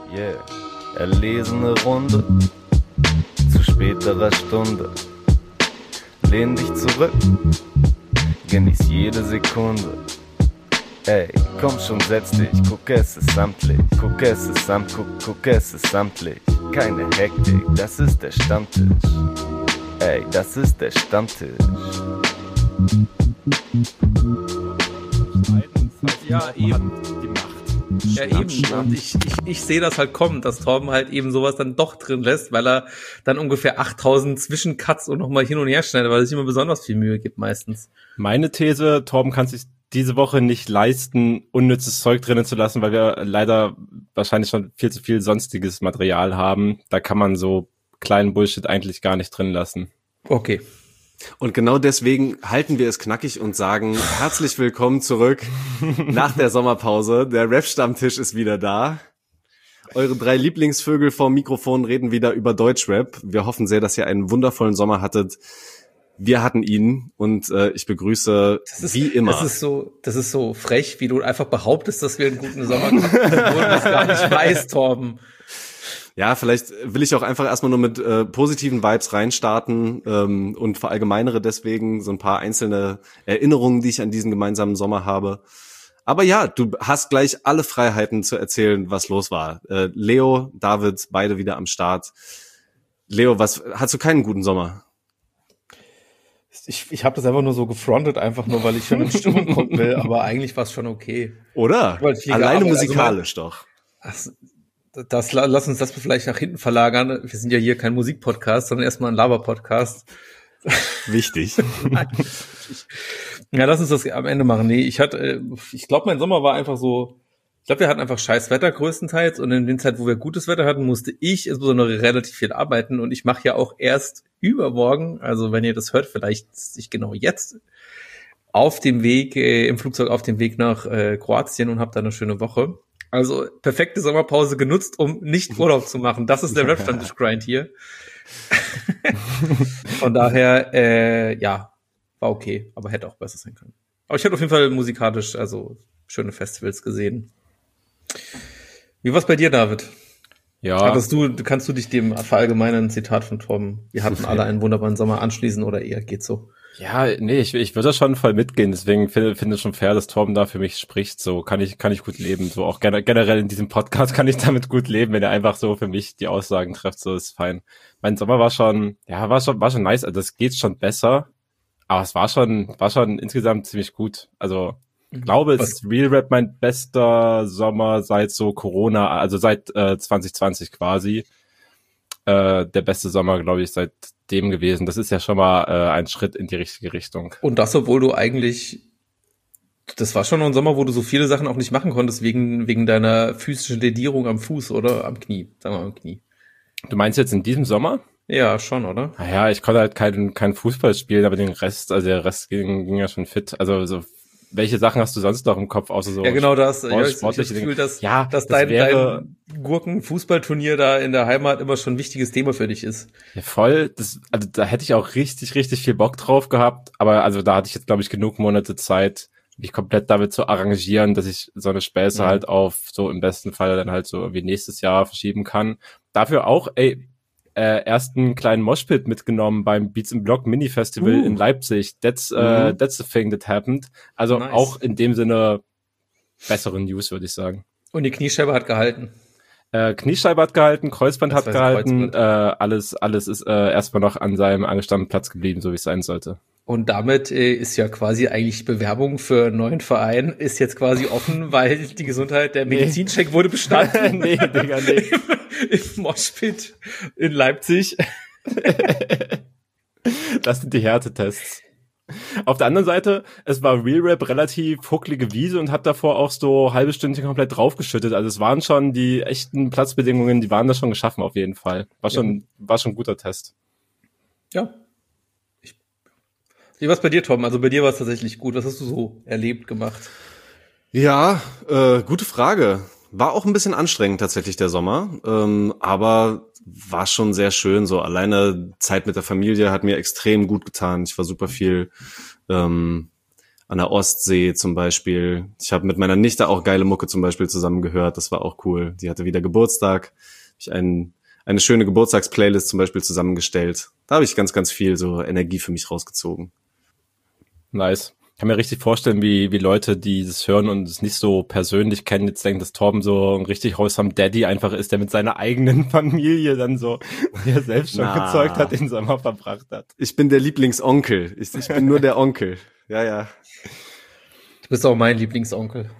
Yeah, erlesene Runde, zu späterer Stunde. Lehn dich zurück, genieß jede Sekunde. Ey, komm schon, setz dich, guck, es ist samtlich. Guck, es ist guck, es ist samtlich. Keine Hektik, das ist der Stammtisch. Ey, das ist der Stammtisch. Ja, eben. Die Macht. Ja, eben. Und ich sehe das halt kommen, dass Torben halt eben sowas dann doch drin lässt, weil er dann ungefähr 8000 Zwischencuts und nochmal hin und her schneidet, weil er sich immer besonders viel Mühe gibt meistens. Meine These, Torben kann sich diese Woche nicht leisten, unnützes Zeug drinnen zu lassen, weil wir leider wahrscheinlich schon viel zu viel sonstiges Material haben. Da kann man so kleinen Bullshit eigentlich gar nicht drin lassen. Okay. Und genau deswegen halten wir es knackig und sagen, herzlich willkommen zurück nach der Sommerpause. Der Rap-Stammtisch ist wieder da. Eure 3 Lieblingsvögel vorm Mikrofon reden wieder über Deutschrap. Wir hoffen sehr, dass ihr einen wundervollen Sommer hattet. Wir hatten ihn und ich begrüße wie immer. Das ist so frech, wie du einfach behauptest, dass wir einen guten Sommer hatten, obwohl du das gar nicht weißt, Torben. Ja, vielleicht will ich auch einfach erstmal nur mit positiven Vibes reinstarten und verallgemeinere deswegen so ein paar einzelne Erinnerungen, die ich an diesen gemeinsamen Sommer habe. Aber ja, du hast gleich alle Freiheiten zu erzählen, was los war. Leo, David, beide wieder am Start. Leo, hast du keinen guten Sommer? Ich habe das einfach nur so gefrontet, einfach nur, weil ich schon in Stimmung kommen will, aber eigentlich war es schon okay. Oder? Alleine musikalisch doch. Lass uns das vielleicht nach hinten verlagern. Wir sind ja hier kein Musikpodcast, sondern erstmal ein Laber-Podcast. Wichtig. Ja, lass uns das am Ende machen. Nee, ich glaube, mein Sommer war einfach so, ich glaube, wir hatten einfach scheiß Wetter größtenteils und in der Zeit, wo wir gutes Wetter hatten, musste ich insbesondere relativ viel arbeiten und ich mache ja auch erst übermorgen, also wenn ihr das hört, vielleicht sich genau jetzt auf dem Weg, im Flugzeug auf dem Weg nach Kroatien und habe da eine schöne Woche. Also perfekte Sommerpause genutzt, um nicht Urlaub zu machen. Das ist der Rap-Stammtisch-Grind hier. Von daher, ja, war okay, aber hätte auch besser sein können. Aber ich hatte auf jeden Fall musikalisch, also schöne Festivals gesehen. Wie war's bei dir, David? Ja. Kannst du dich dem verallgemeinern Zitat von Torben, wir hatten alle einen wunderbaren Sommer, anschließen oder eher geht's so? Ja, nee, ich würde da schon voll mitgehen, deswegen finde ich schon fair, dass Torben da für mich spricht, so kann ich gut leben, so auch generell in diesem Podcast kann ich damit gut leben, wenn er einfach so für mich die Aussagen trifft, so ist fein. Mein Sommer war schon nice, also es geht schon besser, aber es war schon insgesamt ziemlich gut, also ich glaube, es ist Real Rap mein bester Sommer seit so Corona, also seit 2020 quasi, der beste Sommer, glaube ich, seit dem gewesen. Das ist ja schon mal ein Schritt in die richtige Richtung. Und das, obwohl du eigentlich, das war schon ein Sommer, wo du so viele Sachen auch nicht machen konntest, wegen deiner physischen Ledierung am Fuß oder am Knie, sagen wir mal am Knie. Du meinst jetzt in diesem Sommer? Ja, schon, oder? Naja, ich konnte halt kein Fußball spielen, aber der Rest ging ja schon fit. Also so, welche Sachen hast du sonst noch im Kopf, außer so? Ja, genau das. Ich das Gefühl, dass dein Gurken-Fußballturnier da in der Heimat immer schon ein wichtiges Thema für dich ist. Ja, voll. Also da hätte ich auch richtig, richtig viel Bock drauf gehabt. Aber also da hatte ich jetzt, glaube ich, genug Monate Zeit, mich komplett damit zu arrangieren, dass ich so eine Späße halt auf so im besten Fall dann halt so irgendwie nächstes Jahr verschieben kann. Dafür auch, erst einen kleinen Moshpit mitgenommen beim Beats in Block Mini Festival in Leipzig. That's the thing that happened. Also nice. Auch in dem Sinne bessere News, würde ich sagen. Und die Kniescheibe hat gehalten. Kniescheibe hat gehalten, Kreuzband hat gehalten. Alles ist erstmal noch an seinem angestammten Platz geblieben, so wie es sein sollte. Und damit ist ja quasi eigentlich Bewerbung für einen neuen Verein ist jetzt quasi offen, weil die Gesundheit, der Medizincheck wurde bestanden. Nee, Digga, nee. Im Moshpit in Leipzig. Das sind die Härtetests. Auf der anderen Seite, es war Real Rap relativ hucklige Wiese und hab davor auch so halbe Stündchen komplett draufgeschüttet. Also es waren schon die echten Platzbedingungen, die waren da schon geschaffen auf jeden Fall. War schon ein guter Test. Ja. Wie war's bei dir, Tom? Also bei dir war es tatsächlich gut. Was hast du so erlebt, gemacht? Ja, gute Frage. War auch ein bisschen anstrengend tatsächlich der Sommer, aber war schon sehr schön. So alleine Zeit mit der Familie hat mir extrem gut getan. Ich war super viel an der Ostsee zum Beispiel. Ich habe mit meiner Nichte auch geile Mucke zum Beispiel zusammen gehört. Das war auch cool. Die hatte wieder Geburtstag. Ich eine schöne Geburtstagsplaylist zum Beispiel zusammengestellt. Da habe ich ganz, ganz viel so Energie für mich rausgezogen. Nice. Ich kann mir richtig vorstellen, wie Leute, die das hören und es nicht so persönlich kennen, jetzt denken, dass Torben so ein richtig wholesome Daddy einfach ist, der mit seiner eigenen Familie dann so, die er selbst schon gezeugt hat, den Sommer verbracht hat. Ich bin der Lieblingsonkel. Ich bin nur der Onkel. Ja, ja. Du bist auch mein Lieblingsonkel.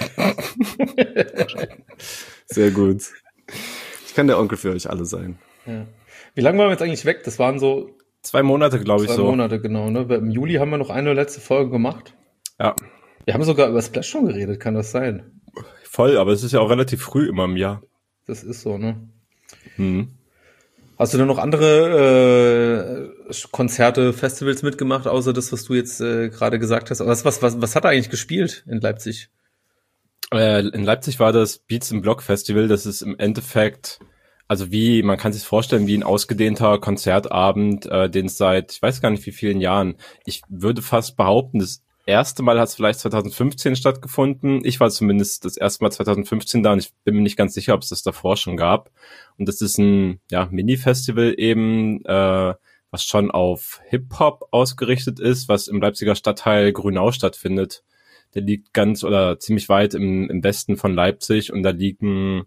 Sehr gut. Ich kann der Onkel für euch alle sein. Ja. Wie lange waren wir jetzt eigentlich weg? Das waren so 2 Monate, glaube ich, so. 2 Monate, genau. Ne? Im Juli haben wir noch eine letzte Folge gemacht. Ja. Wir haben sogar über Splash schon geredet, kann das sein? Voll, aber es ist ja auch relativ früh immer im Jahr. Das ist so, ne? Mhm. Hast du denn noch andere Konzerte, Festivals mitgemacht, außer das, was du jetzt gerade gesagt hast? Was hat er eigentlich gespielt in Leipzig? In Leipzig war das Beats im Block Festival. Das ist im Endeffekt, also man kann sich vorstellen, wie ein ausgedehnter Konzertabend, den es seit, ich weiß gar nicht wie vielen Jahren. Ich würde fast behaupten, das erste Mal hat es vielleicht 2015 stattgefunden. Ich war zumindest das erste Mal 2015 da und ich bin mir nicht ganz sicher, ob es das davor schon gab. Und das ist ein Mini-Festival eben, was schon auf Hip-Hop ausgerichtet ist, was im Leipziger Stadtteil Grünau stattfindet. Der liegt ganz oder ziemlich weit im Westen von Leipzig und da liegt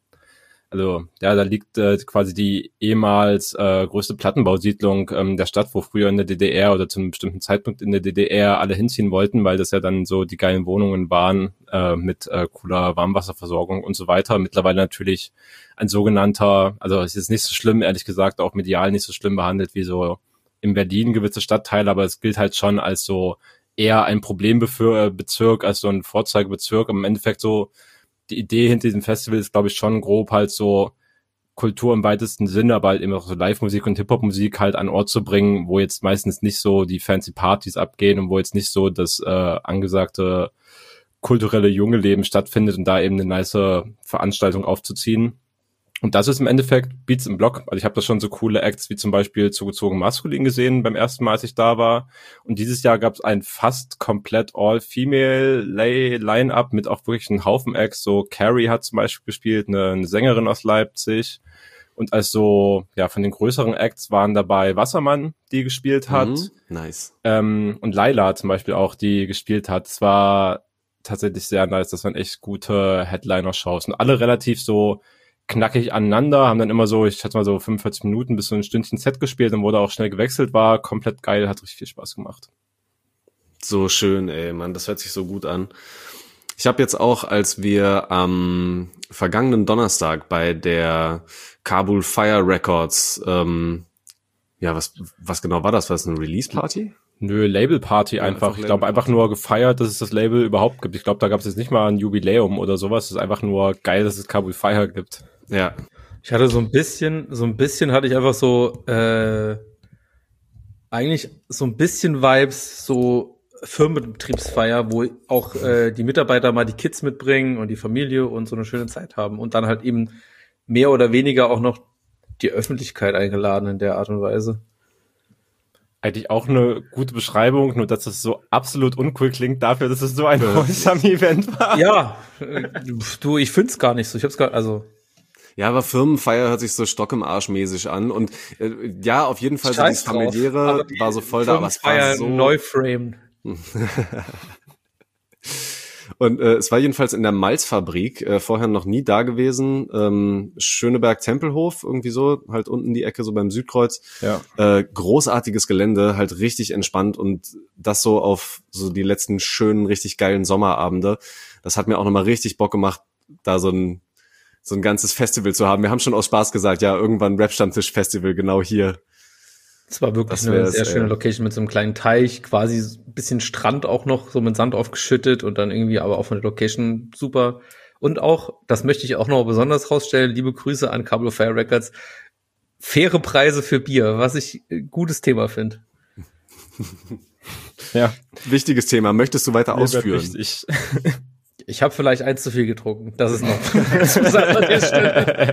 quasi die ehemals größte Plattenbausiedlung der Stadt, wo früher in der DDR oder zu einem bestimmten Zeitpunkt in der DDR alle hinziehen wollten, weil das ja dann so die geilen Wohnungen waren mit cooler Warmwasserversorgung und so weiter. Mittlerweile natürlich ein sogenannter, also es ist nicht so schlimm, ehrlich gesagt, auch medial nicht so schlimm behandelt wie so in Berlin gewisse Stadtteile, aber es gilt halt schon als so eher ein Problembezirk als so ein Vorzeigebezirk. Im Endeffekt so die Idee hinter diesem Festival ist, glaube ich, schon grob halt so Kultur im weitesten Sinne, aber halt eben auch so Live-Musik und Hip-Hop-Musik halt an Ort zu bringen, wo jetzt meistens nicht so die fancy Partys abgehen und wo jetzt nicht so das angesagte kulturelle junge Leben stattfindet und da eben eine nice Veranstaltung aufzuziehen. Und das ist im Endeffekt Beats im Block. Also ich habe da schon so coole Acts wie zum Beispiel Zugezogen Maskulin gesehen beim ersten Mal, als ich da war. Und dieses Jahr gab es ein fast komplett all-female Line-Up mit auch wirklich einem Haufen Acts. So Carrie hat zum Beispiel gespielt, eine Sängerin aus Leipzig. Und also von den größeren Acts waren dabei Wassermann, die gespielt hat. Nice. Und Laila zum Beispiel auch, die gespielt hat. Es war tatsächlich sehr nice. Das waren echt gute Headliner-Shows. Und alle relativ so knackig aneinander, haben dann immer so, ich hatte mal so 45 Minuten bis so ein Stündchen Set gespielt und wurde auch schnell gewechselt, war komplett geil, hat richtig viel Spaß gemacht. So schön, ey, Mann, das hört sich so gut an. Ich habe jetzt auch, als wir am vergangenen Donnerstag bei der Kabul Fire Records, was genau war das? War das eine Release-Party? Nö, Label-Party einfach. Ich glaube, einfach nur gefeiert, dass es das Label überhaupt gibt. Ich glaube, da gab es jetzt nicht mal ein Jubiläum oder sowas. Es ist einfach nur geil, dass es Kabul Fire gibt. Ja. Ich hatte so ein bisschen hatte ich einfach so, eigentlich so ein bisschen Vibes, so Firmenbetriebsfeier, wo auch die Mitarbeiter mal die Kids mitbringen und die Familie und so eine schöne Zeit haben und dann halt eben mehr oder weniger auch noch die Öffentlichkeit eingeladen in der Art und Weise. Eigentlich auch eine gute Beschreibung, nur dass es so absolut uncool klingt dafür, dass es so ein Wholesome-Event war. Ja, du, ich find's gar nicht so. Ja, aber Firmenfeier hört sich so Stock im Arsch mäßig an und ja, auf jeden Fall so dieses familiäre war so voll da, aber es war so Neuframe. Und es war jedenfalls in der Malzfabrik, vorher noch nie da gewesen, Schöneberg-Tempelhof, irgendwie so, halt unten die Ecke, so beim Südkreuz. Ja. Großartiges Gelände, halt richtig entspannt und das so auf so die letzten schönen, richtig geilen Sommerabende. Das hat mir auch nochmal richtig Bock gemacht, da so ein ganzes Festival zu haben. Wir haben schon aus Spaß gesagt, ja, irgendwann Rap-Stammtisch-Festival genau hier. Es war wirklich eine sehr schöne Location mit so einem kleinen Teich, quasi ein bisschen Strand auch noch, so mit Sand aufgeschüttet und dann irgendwie aber auch von der Location super. Und auch, das möchte ich auch noch besonders rausstellen, liebe Grüße an Kabul Fire Records, faire Preise für Bier, was ich ein gutes Thema finde. Ja. Wichtiges Thema. Möchtest du weiter ausführen? Richtig. Ich habe vielleicht eins zu viel getrunken. Das ist noch zu sagen an der Stelle.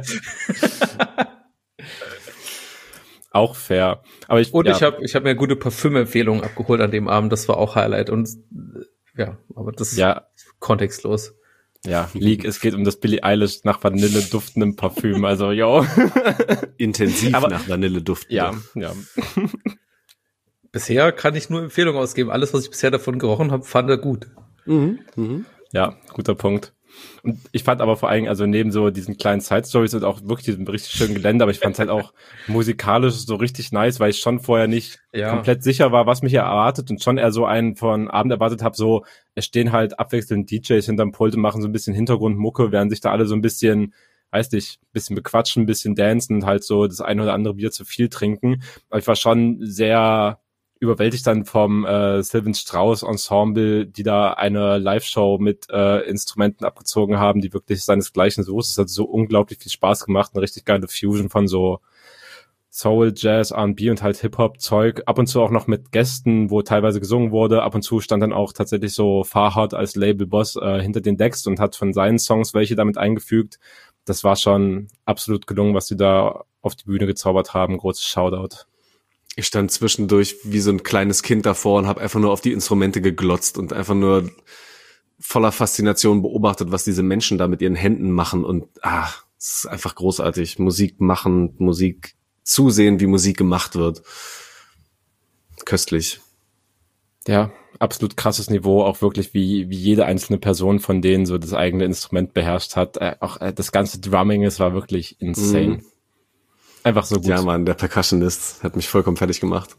Auch fair. Aber ich hab mir gute Parfümempfehlungen abgeholt an dem Abend. Das war auch Highlight. Und ja, aber das ist Ja, kontextlos. ja, Leak, es geht um das Billie Eilish nach Vanille duftendem Parfüm, also, yo. Intensiv Aber- nach Vanille duften. Ja, ja. Bisher kann ich nur Empfehlungen ausgeben. Alles, was ich bisher davon gerochen habe, fand er gut. Ja, guter Punkt. Und ich fand aber vor allem, also neben so diesen kleinen Side-Stories und auch wirklich diesem richtig schönen Gelände, aber ich fand es halt auch musikalisch so richtig nice, weil ich schon vorher nicht Ja. komplett sicher war, was mich hier erwartet und schon eher so einen von Abend erwartet habe, so, es stehen halt abwechselnd DJs hinterm Pult und machen so ein bisschen Hintergrundmucke, während sich da alle so ein bisschen, weiß nicht, ein bisschen bequatschen, ein bisschen dancen und halt so das eine oder andere Bier zu viel trinken. Aber ich war schon sehr überwältigt dann vom Sylvan Strauss Ensemble, die da eine Live-Show mit Instrumenten abgezogen haben, die wirklich seinesgleichen sucht. Es hat so unglaublich viel Spaß gemacht, eine richtig geile Fusion von so Soul, Jazz, R&B und halt Hip-Hop-Zeug. Ab und zu auch noch mit Gästen, wo teilweise gesungen wurde. Ab und zu stand dann auch tatsächlich so Farhad als Labelboss hinter den Decks und hat von seinen Songs welche damit eingefügt. Das war schon absolut gelungen, was die da auf die Bühne gezaubert haben. Großes Shoutout. Ich stand zwischendurch wie so ein kleines Kind davor und habe einfach nur auf die Instrumente geglotzt und einfach nur voller Faszination beobachtet, was diese Menschen da mit ihren Händen machen. Und es ist einfach großartig. Musik machen, Musik zusehen, wie Musik gemacht wird. Köstlich. Ja, absolut krasses Niveau, auch wirklich wie jede einzelne Person von denen so das eigene Instrument beherrscht hat. Auch das ganze Drumming, es war wirklich insane. Einfach so gut. Ja, Mann, der Percussionist hat mich vollkommen fertig gemacht.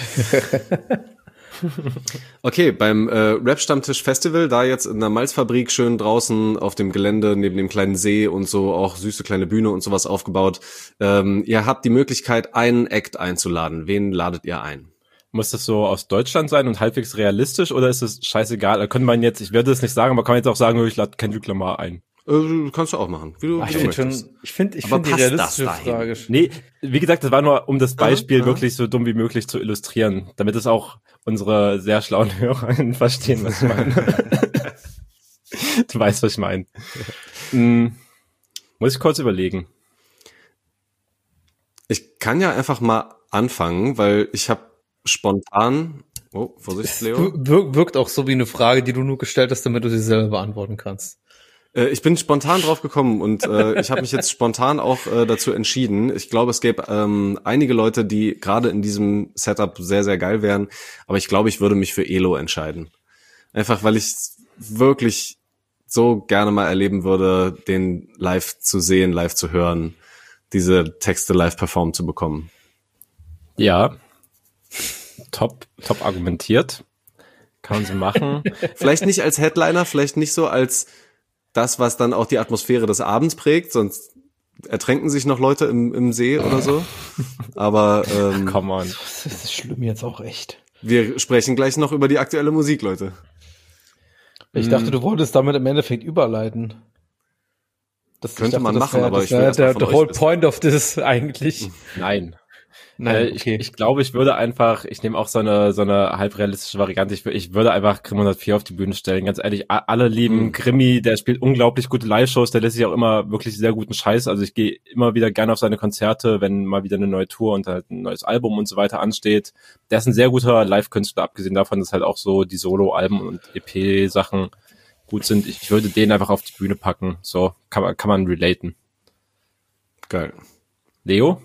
Okay, beim Rap-Stammtisch-Festival, da jetzt in der Malzfabrik schön draußen auf dem Gelände neben dem kleinen See und so auch süße kleine Bühne und sowas aufgebaut. Ihr habt die Möglichkeit, einen Act einzuladen. Wen ladet ihr ein? Muss das so aus Deutschland sein und halbwegs realistisch oder ist es scheißegal? Da könnte man jetzt, ich werde es nicht sagen, aber kann man jetzt auch sagen, ich lade Kendrick Lamar ein. Kannst du auch machen, wie du Ich möchtest. finde die Aber passt das realistische dahin? Frage. Nee, wie gesagt, das war nur, um das Beispiel Aha. wirklich so dumm wie möglich zu illustrieren, damit es auch unsere sehr schlauen Hörerinnen verstehen, was ich meine. Du weißt, was ich meine. Muss ich kurz überlegen. Ich kann ja einfach mal anfangen, weil ich habe spontan... Oh, Vorsicht, Leo. Wirkt auch so wie eine Frage, die du nur gestellt hast, damit du sie selber beantworten kannst. Ich bin spontan drauf gekommen und ich habe mich jetzt spontan auch dazu entschieden. Ich glaube, es gäbe einige Leute, die gerade in diesem Setup sehr, sehr geil wären. Aber ich glaube, ich würde mich für Elo entscheiden. Einfach, weil ich wirklich so gerne mal erleben würde, den live zu sehen, live zu hören, diese Texte live performen zu bekommen. Ja. Top argumentiert. Kann man so machen. Vielleicht nicht als Headliner, vielleicht nicht so als das, was dann auch die Atmosphäre des Abends prägt, sonst ertränken sich noch Leute im See oder so. Aber Come on. Das ist schlimm jetzt auch echt. wir sprechen gleich noch über die aktuelle Musik, Leute. Ich dachte, du wolltest damit im Endeffekt überleiten. Könnte man machen, aber ich will wäre erst mal der von euch whole wissen. point of this eigentlich. Nein. Nein, Ich glaube, ich würde einfach, ich nehme auch so eine halbrealistische Variante, ich würde einfach Grimm 104 auf die Bühne stellen, ganz ehrlich, alle lieben Grimmy, der spielt unglaublich gute Live-Shows, der lässt sich auch immer wirklich sehr guten Scheiß, also ich gehe immer wieder gerne auf seine Konzerte, wenn mal wieder eine neue Tour und halt ein neues Album und so weiter ansteht. Der ist ein sehr guter Live-Künstler, abgesehen davon, dass halt auch so die Solo-Alben und EP-Sachen gut sind. Ich würde den einfach auf die Bühne packen, so kann man relaten. Geil. Leo?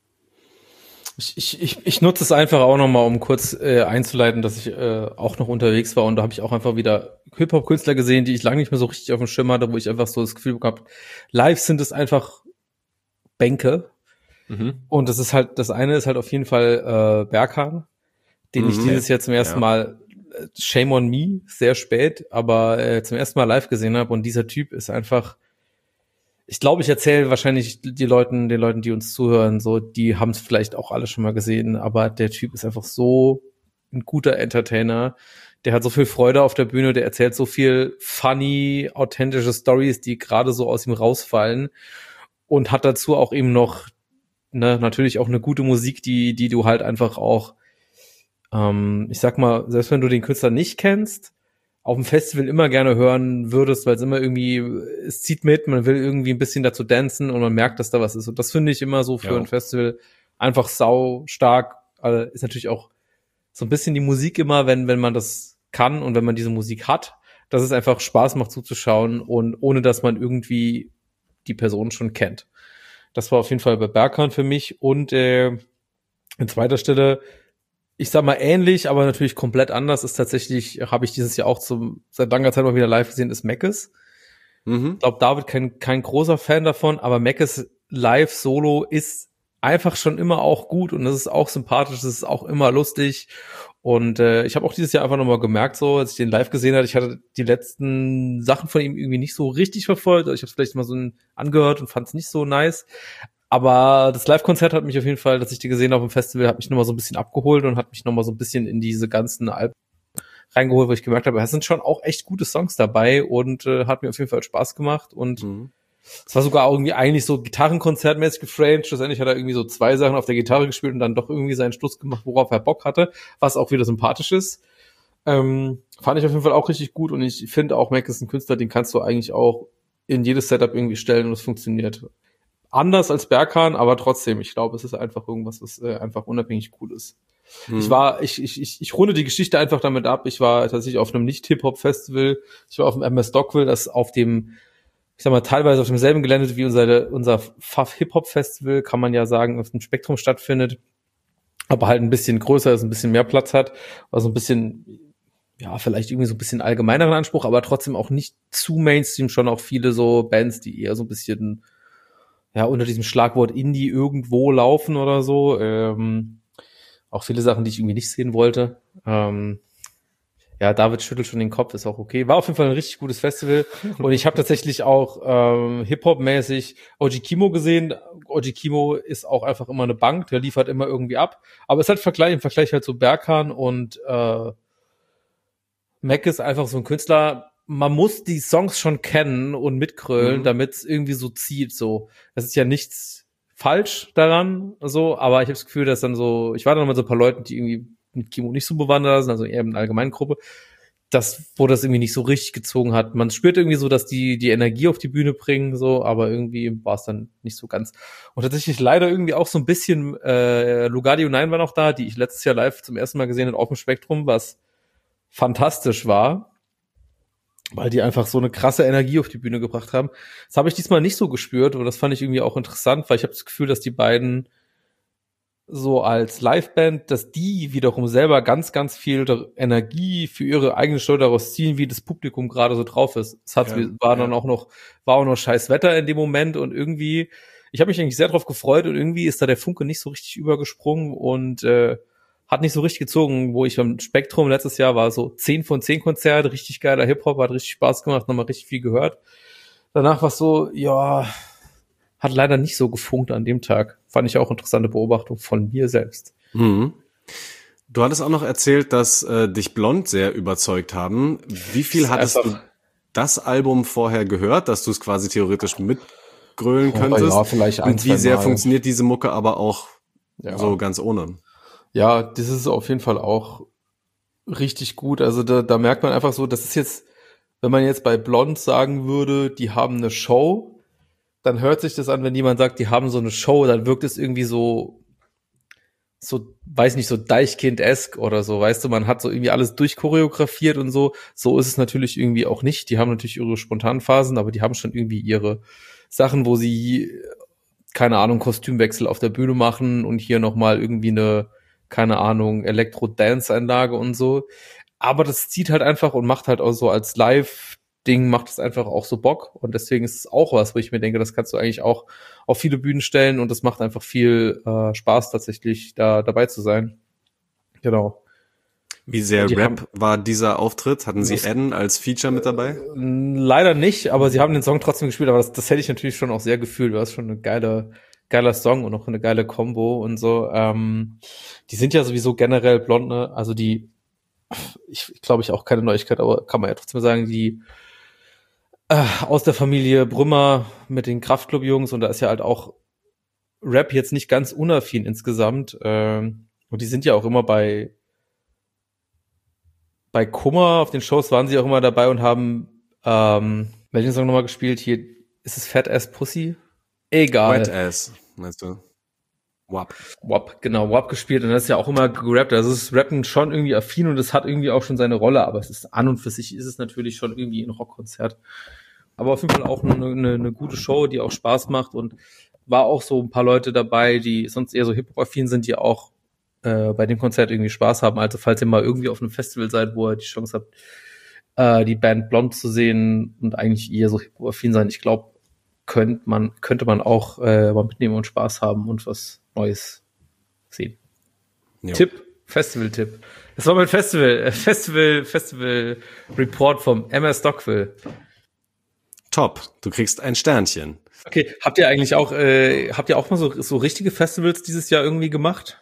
Ich nutze es einfach auch nochmal, um kurz einzuleiten, dass ich auch noch unterwegs war und da habe ich auch einfach wieder Hip-Hop-Künstler gesehen, die ich lange nicht mehr so richtig auf dem Schirm hatte, wo ich einfach so das Gefühl habe, live sind es einfach Bänke. Und das ist halt, das eine ist halt auf jeden Fall Berghahn, den ich dieses Jahr zum ersten Mal, shame on me, sehr spät, aber zum ersten Mal live gesehen habe und dieser Typ ist einfach, ich glaube, ich erzähle wahrscheinlich den Leuten, die uns zuhören, so, die haben es vielleicht auch alle schon mal gesehen, aber der Typ ist einfach so ein guter Entertainer. Der hat so viel Freude auf der Bühne, der erzählt so viel funny, authentische Stories, die gerade so aus ihm rausfallen und hat dazu auch eben noch, natürlich auch eine gute Musik, die du halt einfach auch, ich sag mal, selbst wenn du den Künstler nicht kennst, auf dem Festival immer gerne hören würdest, weil es immer irgendwie, es zieht mit, man will irgendwie ein bisschen dazu dancen und man merkt, dass da was ist. Und das finde ich immer so für ein Festival einfach sau stark. Also ist natürlich auch so ein bisschen die Musik immer, wenn man das kann und wenn man diese Musik hat, dass es einfach Spaß macht zuzuschauen und ohne, dass man irgendwie die Person schon kennt. Das war auf jeden Fall bei Berkan für mich und in zweiter Stelle, ich sag mal ähnlich, aber natürlich komplett anders, ist tatsächlich, habe ich dieses Jahr auch seit langer Zeit mal wieder live gesehen, ist Meckes. Ich glaube, David kein großer Fan davon, aber Meckes live Solo ist einfach schon immer auch gut und das ist auch sympathisch, das ist auch immer lustig und ich habe auch dieses Jahr einfach nochmal gemerkt, so als ich den live gesehen hatte, ich hatte die letzten Sachen von ihm irgendwie nicht so richtig verfolgt, ich habe es vielleicht mal so angehört und fand es nicht so nice, aber das Live-Konzert hat mich auf jeden Fall, dass ich die gesehen habe im Festival, hat mich nochmal so ein bisschen abgeholt und hat mich nochmal so ein bisschen in diese ganzen Alben reingeholt, wo ich gemerkt habe, es sind schon auch echt gute Songs dabei und hat mir auf jeden Fall Spaß gemacht und es war sogar irgendwie eigentlich so gitarrenkonzertmäßig geframed. Schlussendlich hat er irgendwie so 2 Sachen auf der Gitarre gespielt und dann doch irgendwie seinen Schluss gemacht, worauf er Bock hatte, was auch wieder sympathisch ist. Fand ich auf jeden Fall auch richtig gut und ich finde auch, Mac ist ein Künstler, den kannst du eigentlich auch in jedes Setup irgendwie stellen und es funktioniert. Anders als Berkan, aber trotzdem, ich glaube, es ist einfach irgendwas, was einfach unabhängig cool ist. Ich runde die Geschichte einfach damit ab. Ich war tatsächlich auf einem Nicht-Hip-Hop-Festival. Ich war auf dem MS Dockville, das auf dem, ich sag mal, teilweise auf demselben Gelände wie unser Hip-Hop-Festival, kann man ja sagen, auf dem Spektrum stattfindet. Aber halt ein bisschen größer ist, ein bisschen mehr Platz hat. Also ein bisschen, ja, vielleicht irgendwie so ein bisschen allgemeineren Anspruch, aber trotzdem auch nicht zu Mainstream, schon auch viele so Bands, die eher so ein bisschen, ja, unter diesem Schlagwort Indie irgendwo laufen oder so. Auch viele Sachen, die ich irgendwie nicht sehen wollte. Ja, David schüttelt schon den Kopf, ist auch okay. War auf jeden Fall ein richtig gutes Festival. Und ich habe tatsächlich auch Hip-Hop-mäßig OG Kimo gesehen. OG Kimo ist auch einfach immer eine Bank, der liefert immer irgendwie ab. Aber es ist halt im Vergleich halt zu Berkan und Mac ist einfach so ein Künstler, man muss die Songs schon kennen und mitgrölen, damit es irgendwie so zieht. So, das ist ja nichts falsch daran, so, aber ich habe das Gefühl, dass dann so, ich war dann mit so ein paar Leuten, die irgendwie mit Kimo nicht so bewandert sind, also eher in der allgemeinen Gruppe, wo das irgendwie nicht so richtig gezogen hat. Man spürt irgendwie so, dass die Energie auf die Bühne bringen, so, aber irgendwie war es dann nicht so ganz. Und tatsächlich leider irgendwie auch so ein bisschen Lugardio 9 war noch da, die ich letztes Jahr live zum ersten Mal gesehen habe auf dem Spektrum, was fantastisch war, weil die einfach so eine krasse Energie auf die Bühne gebracht haben. Das habe ich diesmal nicht so gespürt und das fand ich irgendwie auch interessant, weil ich habe das Gefühl, dass die beiden so als Liveband, dass die wiederum selber ganz, ganz viel Energie für ihre eigene Show daraus ziehen, wie das Publikum gerade so drauf ist. War auch noch scheiß Wetter in dem Moment und irgendwie, ich habe mich eigentlich sehr drauf gefreut und irgendwie ist da der Funke nicht so richtig übergesprungen und hat nicht so richtig gezogen, wo ich am Spektrum letztes Jahr war, so 10 von 10 Konzerte, richtig geiler Hip-Hop, hat richtig Spaß gemacht, nochmal richtig viel gehört. Danach war es so, ja, hat leider nicht so gefunkt an dem Tag. Fand ich auch interessante Beobachtung von mir selbst. Du hattest auch noch erzählt, dass dich Blond sehr überzeugt haben. Wie viel hattest du das Album vorher gehört, dass du es quasi theoretisch mitgrölen könntest? Ja, vielleicht und wie sehr funktioniert diese Mucke aber auch so ganz ohne? Ja, das ist auf jeden Fall auch richtig gut. Also da merkt man einfach so, das ist jetzt, wenn man jetzt bei Blond sagen würde, die haben eine Show, dann hört sich das an, wenn jemand sagt, die haben so eine Show, dann wirkt es irgendwie so, weiß nicht, so Deichkind-esk oder so, weißt du, man hat so irgendwie alles durchchoreografiert und so. So ist es natürlich irgendwie auch nicht. Die haben natürlich ihre spontanen Phasen, aber die haben schon irgendwie ihre Sachen, wo sie, keine Ahnung, Kostümwechsel auf der Bühne machen und hier nochmal irgendwie eine, keine Ahnung, Elektro-Dance-Einlage und so. Aber das zieht halt einfach und macht halt auch so als Live-Ding, macht es einfach auch so Bock. Und deswegen ist es auch was, wo ich mir denke, das kannst du eigentlich auch auf viele Bühnen stellen und das macht einfach viel Spaß tatsächlich, da dabei zu sein. Genau. Wie sehr Rap war dieser Auftritt? Hatten Sie Eden als Feature mit dabei? Leider nicht, aber sie haben den Song trotzdem gespielt, aber das hätte ich natürlich schon auch sehr gefühlt. Du hast schon eine geiler Song und auch eine geile Combo und so. Die sind ja sowieso generell blond, ne? Also ich glaube ich auch keine Neuigkeit, aber kann man ja trotzdem sagen, die aus der Familie Brümmer mit den Kraftklub-Jungs und da ist ja halt auch Rap jetzt nicht ganz unaffin insgesamt. Und die sind ja auch immer bei Kummer auf den Shows waren sie auch immer dabei und haben welchen Song nochmal gespielt? Hier ist es Fat Ass Pussy? Egal. Wet Ass, meinst du? WAP, genau, WAP gespielt und das ist ja auch immer gerappt. Also es ist Rappen schon irgendwie affin und es hat irgendwie auch schon seine Rolle, aber es ist an und für sich ist es natürlich schon irgendwie ein Rockkonzert. Aber auf jeden Fall auch eine gute Show, die auch Spaß macht und war auch so ein paar Leute dabei, die sonst eher so Hip-Hop-affin sind, die auch bei dem Konzert irgendwie Spaß haben. Also falls ihr mal irgendwie auf einem Festival seid, wo ihr die Chance habt, die Band Blond zu sehen und eigentlich eher so Hip-Hop-affin sein, ich glaube, könnte man auch mal mitnehmen und Spaß haben und was Neues sehen. Jo. Festival-Tipp. Das war mein Festival-Report vom MS Stockville. Top, du kriegst ein Sternchen. Okay, habt ihr auch mal so richtige Festivals dieses Jahr irgendwie gemacht?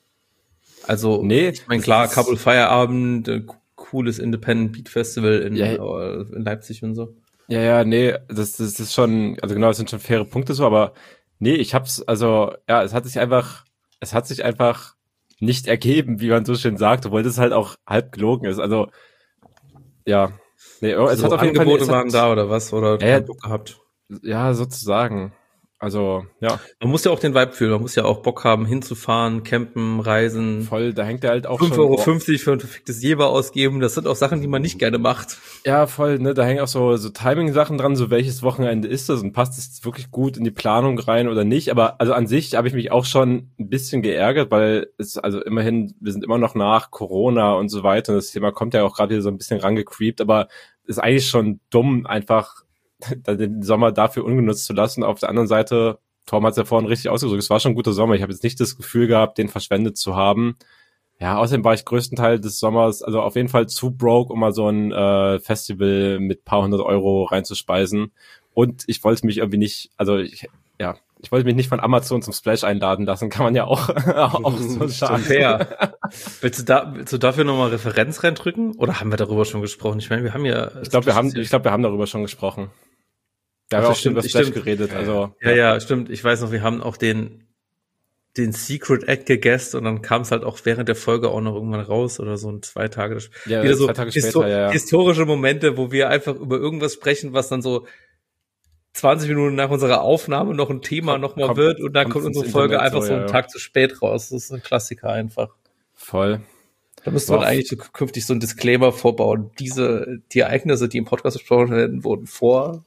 Also, Nee, ich meine, klar, Couple Feierabend, cooles Independent Beat Festival in Leipzig und so. Ja, nee, das ist schon, also genau, das sind schon faire Punkte so, aber nee, es hat sich einfach nicht ergeben, wie man so schön sagt, obwohl das halt auch halb gelogen ist. Also, ja. Nee, es hat auf jeden Angebote Fall, waren da oder was? Oder ja, Bock gehabt? Ja, sozusagen. Also, ja. Man muss ja auch den Vibe fühlen, man muss ja auch Bock haben, hinzufahren, campen, reisen. Voll, da hängt er halt auch 5,50 schon. € für ein perfektes Jeber ausgeben, das sind auch Sachen, die man nicht gerne macht. Ja, voll, ne, da hängen auch so Timing-Sachen dran, so welches Wochenende ist das und passt es wirklich gut in die Planung rein oder nicht, aber also an sich habe ich mich auch schon ein bisschen geärgert, weil also immerhin, wir sind immer noch nach Corona und so weiter und das Thema kommt ja auch gerade wieder so ein bisschen rangecreept, aber ist eigentlich schon dumm, einfach den Sommer dafür ungenutzt zu lassen. Auf der anderen Seite, Torben hat es ja vorhin richtig ausgedrückt, es war schon ein guter Sommer, ich habe jetzt nicht das Gefühl gehabt, den verschwendet zu haben. Ja, außerdem war ich größten Teil des Sommers, also auf jeden Fall zu broke, um mal so ein Festival mit paar 100 € reinzuspeisen. Und ich wollte mich irgendwie nicht, ich wollte mich nicht von Amazon zum Splash einladen lassen, kann man ja auch so sagen. Fair. Willst du dafür nochmal Referenz reindrücken? Oder haben wir darüber schon gesprochen? Ich meine, wir haben ja... Ich glaube, wir haben darüber schon gesprochen. Da haben wir auch schon über Splash geredet, also. Ja, stimmt. Ich weiß noch, wir haben auch den Secret Act gegessen und dann kam es halt auch während der Folge auch noch irgendwann raus oder so 2 Tage. Ja, wieder so 2 Tage später, ja. Historische Momente, wo wir einfach über irgendwas sprechen, was dann so 20 Minuten nach unserer Aufnahme noch ein Thema nochmal wird und dann kommt unsere Folge Internet einfach so einen Tag zu spät raus. Das ist ein Klassiker einfach. Voll. Da müsste man eigentlich künftig so ein Disclaimer vorbauen. Die Ereignisse, die im Podcast besprochen werden, wurden vor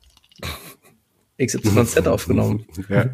XYZ aufgenommen.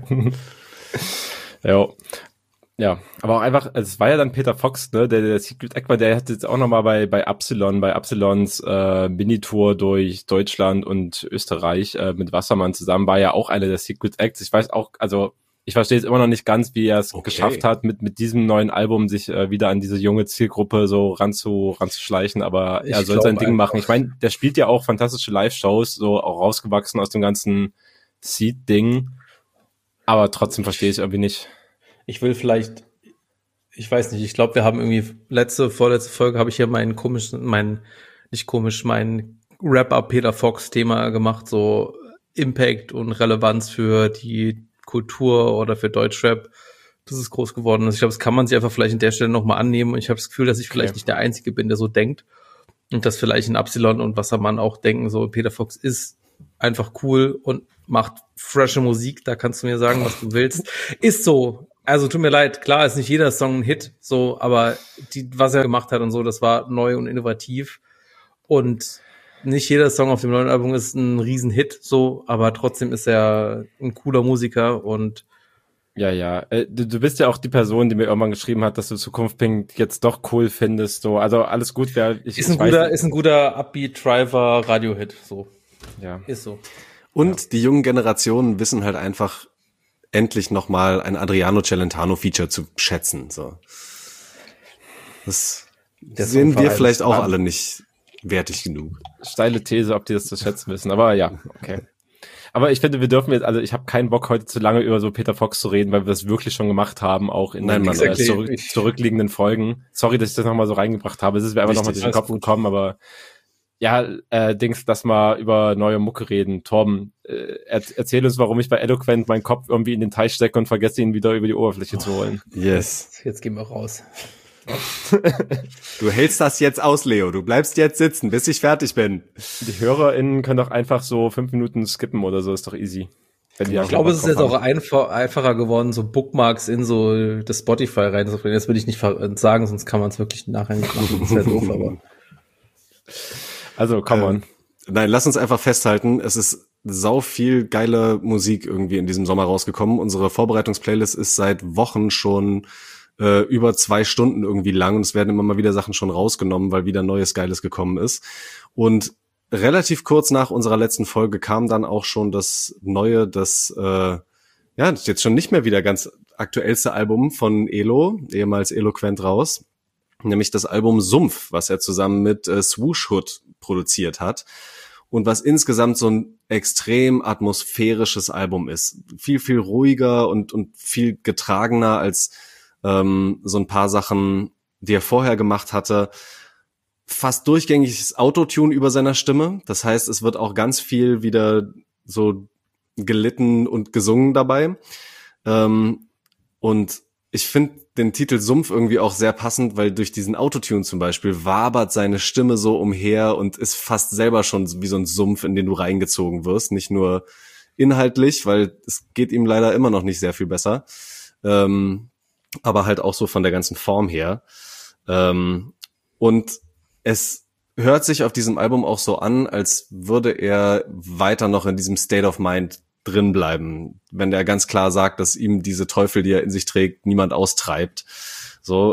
Ja, aber auch einfach, also es war ja dann Peter Fox, ne, der Secret Act war, der hat jetzt auch nochmal bei Absalons Minitour durch Deutschland und Österreich mit Wassermann zusammen, war ja auch einer der Secret Acts. Ich weiß auch, also ich verstehe jetzt immer noch nicht ganz, wie er es geschafft hat, mit diesem neuen Album sich wieder an diese junge Zielgruppe so ranzuschleichen, aber er soll sein Ding machen. Ich meine, der spielt ja auch fantastische Live-Shows, so auch rausgewachsen aus dem ganzen Seed-Ding, aber trotzdem verstehe ich es irgendwie nicht. Ich weiß nicht, ich glaube, wir haben irgendwie vorletzte Folge habe ich hier mein Wrap-Up Peter Fox Thema gemacht, so Impact und Relevanz für die Kultur oder für Deutschrap. Das ist groß geworden. Also ich glaube, das kann man sich einfach vielleicht an der Stelle nochmal annehmen und ich habe das Gefühl, dass ich vielleicht nicht der Einzige bin, der so denkt und dass vielleicht ein Absilon und Wassermann auch denken, so Peter Fox ist einfach cool und macht frische Musik, da kannst du mir sagen, was du willst. Ist so. Also tut mir leid, klar ist nicht jeder Song ein Hit, so, aber was er gemacht hat und so, das war neu und innovativ. Und nicht jeder Song auf dem neuen Album ist ein Riesenhit, so, aber trotzdem ist er ein cooler Musiker und ja. Du bist ja auch die Person, die mir irgendwann geschrieben hat, dass du Zukunft Pink jetzt doch cool findest, so. Also alles gut, ist ein guter Upbeat Driver Radio-Hit, so. Ja. Ist so. Und die jungen Generationen wissen halt einfach endlich nochmal ein Adriano Celentano-Feature zu schätzen. So. Das sehen wir vielleicht auch alle nicht wertig genug. Steile These, ob die das zu schätzen wissen, aber ja, okay. Aber ich finde, wir dürfen jetzt, also ich habe keinen Bock, heute zu lange über so Peter Fox zu reden, weil wir das wirklich schon gemacht haben, auch in den zurückliegenden Folgen. Sorry, dass ich das nochmal so reingebracht habe. Es ist mir einfach nochmal durch den Kopf gekommen, aber ja, lass mal über neue Mucke reden. Torben, erzähl uns, warum ich bei Eloquent meinen Kopf irgendwie in den Teich stecke und vergesse, ihn wieder über die Oberfläche zu holen. Yes. Jetzt gehen wir raus. Du hältst das jetzt aus, Leo. Du bleibst jetzt sitzen, bis ich fertig bin. Die HörerInnen können doch einfach so 5 Minuten skippen oder so, ist doch easy. Ich glaube, es ist jetzt auch einfacher geworden, so Bookmarks in so das Spotify reinzubringen. Das will ich nicht sagen, sonst kann man es wirklich nachher nicht machen. Das ist ja doof, aber. Also, come on. Nein, lass uns einfach festhalten, es ist sau viel geile Musik irgendwie in diesem Sommer rausgekommen. Unsere Vorbereitungsplaylist ist seit Wochen schon über 2 Stunden irgendwie lang und es werden immer mal wieder Sachen schon rausgenommen, weil wieder Neues Geiles gekommen ist. Und relativ kurz nach unserer letzten Folge kam dann auch schon das neue, das jetzt schon nicht mehr wieder ganz aktuellste Album von Elo, ehemals Eloquent raus, nämlich das Album Sumpf, was er zusammen mit Swoosh Hood produziert hat und was insgesamt so ein extrem atmosphärisches Album ist. Viel, viel ruhiger und viel getragener als so ein paar Sachen, die er vorher gemacht hatte. Fast durchgängiges Autotune über seiner Stimme. Das heißt, es wird auch ganz viel wieder so gelitten und gesungen dabei. Und ich finde den Titel Sumpf irgendwie auch sehr passend, weil durch diesen Autotune zum Beispiel wabert seine Stimme so umher und ist fast selber schon wie so ein Sumpf, in den du reingezogen wirst. Nicht nur inhaltlich, weil es geht ihm leider immer noch nicht sehr viel besser. Aber halt auch so von der ganzen Form her. Und es hört sich auf diesem Album auch so an, als würde er weiter noch in diesem State of Mind drin bleiben, wenn er ganz klar sagt, dass ihm diese Teufel, die er in sich trägt, niemand austreibt. So,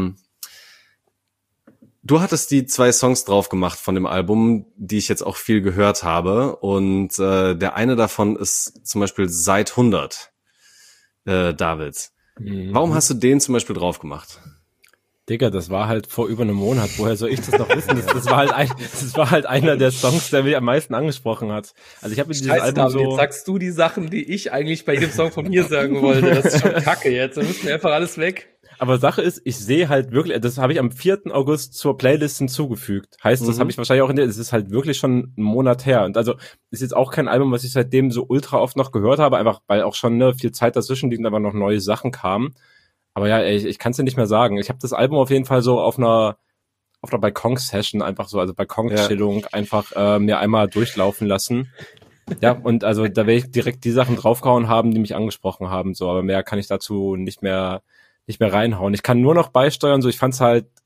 du hattest die 2 Songs drauf gemacht von dem Album, die ich jetzt auch viel gehört habe. Und der eine davon ist zum Beispiel Seit 100, David. Warum hast du den zum Beispiel drauf gemacht? Digga, das war halt vor über einem Monat. Woher soll ich das noch wissen? Das war halt einer der Songs, der mich am meisten angesprochen hat. Also ich habe dieses Album so... Jetzt sagst du die Sachen, die ich eigentlich bei jedem Song von mir sagen wollte. Das ist schon kacke jetzt. Da müssen wir einfach alles weg. Aber Sache ist, ich sehe halt wirklich, das habe ich am 4. August zur Playlist hinzugefügt. Heißt, das habe ich wahrscheinlich auch es ist halt wirklich schon einen Monat her. Und also ist jetzt auch kein Album, was ich seitdem so ultra oft noch gehört habe, einfach weil auch schon viel Zeit dazwischen liegt und einfach noch neue Sachen kamen. Aber ja, ich kann es dir nicht mehr sagen. Ich habe das Album auf jeden Fall so auf einer Balkon-Session einfach so, also Balkon-Chillung einfach mir einmal durchlaufen lassen. Ja, und also da werde ich direkt die Sachen draufgehauen haben, die mich angesprochen haben, so, aber mehr kann ich dazu nicht mehr reinhauen. Ich kann nur noch beisteuern, so, ich fand's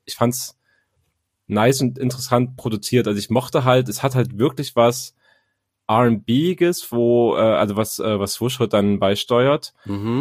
nice und interessant produziert. Also ich mochte halt, es hat halt wirklich was R&B-iges, wo, also was Swoosh Hood dann beisteuert.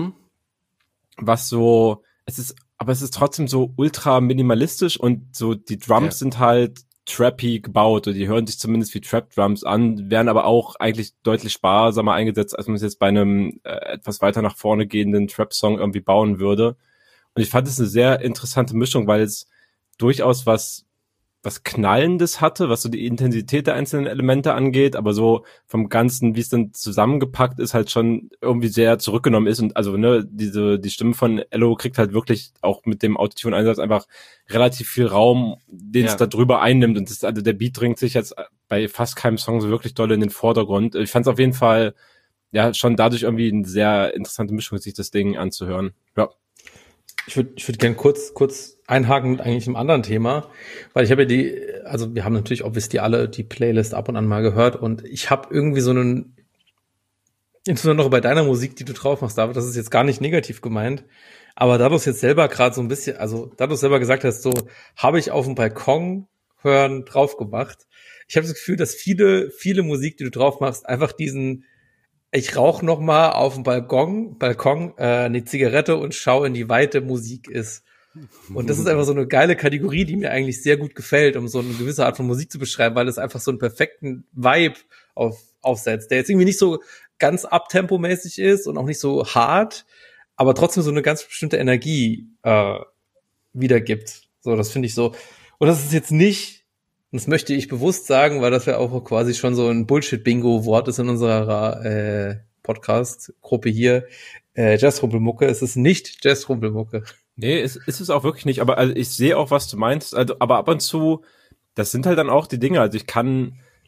Was so, es ist trotzdem so ultra minimalistisch und so die Drums sind halt trappy gebaut oder die hören sich zumindest wie Trap-Drums an, werden aber auch eigentlich deutlich sparsamer eingesetzt, als man es jetzt bei einem etwas weiter nach vorne gehenden Trap-Song irgendwie bauen würde. Und ich fand es eine sehr interessante Mischung, weil es durchaus was Knallendes hatte, was so die Intensität der einzelnen Elemente angeht, aber so vom Ganzen, wie es dann zusammengepackt ist, halt schon irgendwie sehr zurückgenommen ist. Und also, die Stimme von Elo kriegt halt wirklich auch mit dem Autotune-Einsatz einfach relativ viel Raum, den es da drüber einnimmt. Und also der Beat dringt sich jetzt bei fast keinem Song so wirklich doll in den Vordergrund. Ich fand es auf jeden Fall, ja, schon dadurch irgendwie eine sehr interessante Mischung, sich das Ding anzuhören. Ja. Ich würde gerne kurz einhaken mit eigentlich einem anderen Thema, weil ich habe ja also wir haben natürlich obviously alle die Playlist ab und an mal gehört und ich habe irgendwie so einen, insbesondere bei deiner Musik, die du drauf machst, David, das ist jetzt gar nicht negativ gemeint, aber da du es jetzt selber gerade so ein bisschen, also da du es selber gesagt hast, so habe ich auf dem Balkon hören drauf gemacht. Ich habe das Gefühl, dass viele Musik, die du drauf machst, einfach diesen ich rauche noch mal auf dem Balkon eine Zigarette und schaue in die Weite Musik ist. Und das ist einfach so eine geile Kategorie, die mir eigentlich sehr gut gefällt, um so eine gewisse Art von Musik zu beschreiben, weil es einfach so einen perfekten Vibe aufsetzt, der jetzt irgendwie nicht so ganz uptempomäßig ist und auch nicht so hart, aber trotzdem so eine ganz bestimmte Energie wiedergibt. So, das finde ich so. Und das ist jetzt nicht, das möchte ich bewusst sagen, weil das ja auch quasi schon so ein Bullshit-Bingo-Wort ist in unserer Podcast-Gruppe hier. Jazz-Rumpelmucke. Es ist nicht Jazz-Rumpelmucke. Nee, ist es auch wirklich nicht. Aber also ich sehe auch, was du meinst. Also, aber ab und zu, das sind halt dann auch die Dinge. Also ich kann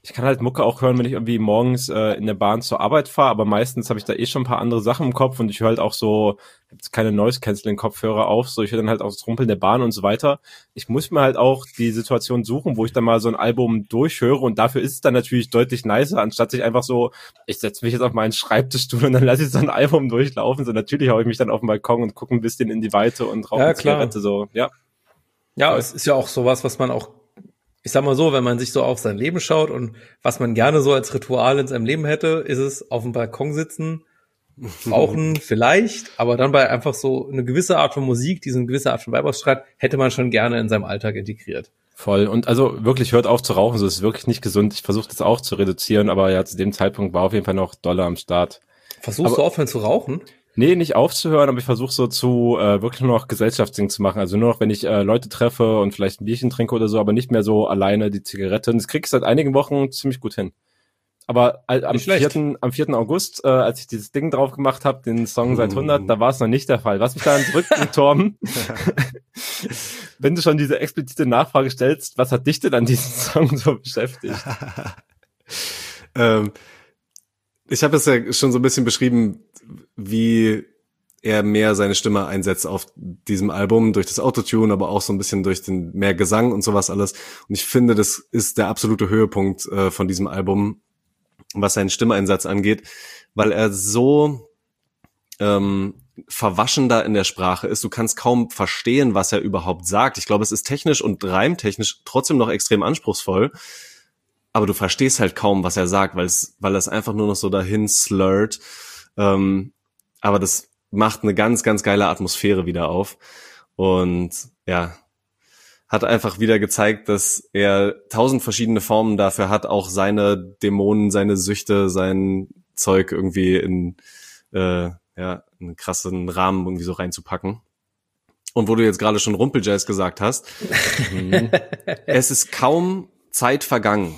ich kann halt Mucke auch hören, wenn ich irgendwie morgens in der Bahn zur Arbeit fahre, aber meistens habe ich da eh schon ein paar andere Sachen im Kopf und ich höre halt auch so, jetzt keine Noise-Canceling-Kopfhörer auf, so ich höre dann halt auch das Rumpeln der Bahn und so weiter. Ich muss mir halt auch die Situation suchen, wo ich dann mal so ein Album durchhöre und dafür ist es dann natürlich deutlich nicer, anstatt sich einfach so, ich setze mich jetzt auf meinen Schreibtischstuhl und dann lasse ich so ein Album durchlaufen. So natürlich haue ich mich dann auf den Balkon und gucke ein bisschen in die Weite und rauche eine Zigarette, so, ja. Ja, es ist ja auch sowas, was man auch, ich sag mal so, wenn man sich so auf sein Leben schaut und was man gerne so als Ritual in seinem Leben hätte, ist es auf dem Balkon sitzen, rauchen vielleicht, aber dann bei einfach so eine gewisse Art von Musik, die so eine gewisse Art von Vibe ausstrahlt, hätte man schon gerne in seinem Alltag integriert. Voll. Und also wirklich hört auf zu rauchen, so ist wirklich nicht gesund. Ich versuche das auch zu reduzieren, aber ja, zu dem Zeitpunkt war auf jeden Fall noch dolle am Start. Versuchst du aufhören zu rauchen? Nee, nicht aufzuhören, aber ich versuche so zu wirklich nur noch Gesellschaftsding zu machen. Also nur noch, wenn ich Leute treffe und vielleicht ein Bierchen trinke oder so, aber nicht mehr so alleine die Zigarette. Und das krieg ich seit einigen Wochen ziemlich gut hin. Aber am 4. August, als ich dieses Ding drauf gemacht habe, den Song seit 100, da war es noch nicht der Fall. Was mich daran drückt, Torben, wenn du schon diese explizite Nachfrage stellst, was hat dich denn an diesem Song so beschäftigt? Ich habe es ja schon so ein bisschen beschrieben, wie er mehr seine Stimme einsetzt auf diesem Album, durch das Autotune, aber auch so ein bisschen durch den mehr Gesang und sowas alles. Und ich finde, das ist der absolute Höhepunkt von diesem Album, was seinen Stimmeinsatz angeht, weil er so verwaschen da in der Sprache ist. Du kannst kaum verstehen, was er überhaupt sagt. Ich glaube, es ist technisch und reimtechnisch trotzdem noch extrem anspruchsvoll, aber du verstehst halt kaum, was er sagt, weil es einfach nur noch so dahin slurrt. Aber das macht eine ganz, ganz geile Atmosphäre wieder auf. Und ja, hat einfach wieder gezeigt, dass er 1000 verschiedene Formen dafür hat, auch seine Dämonen, seine Süchte, sein Zeug irgendwie in einen krassen Rahmen irgendwie so reinzupacken. Und wo du jetzt gerade schon Rumpeljazz gesagt hast, es ist kaum Zeit vergangen.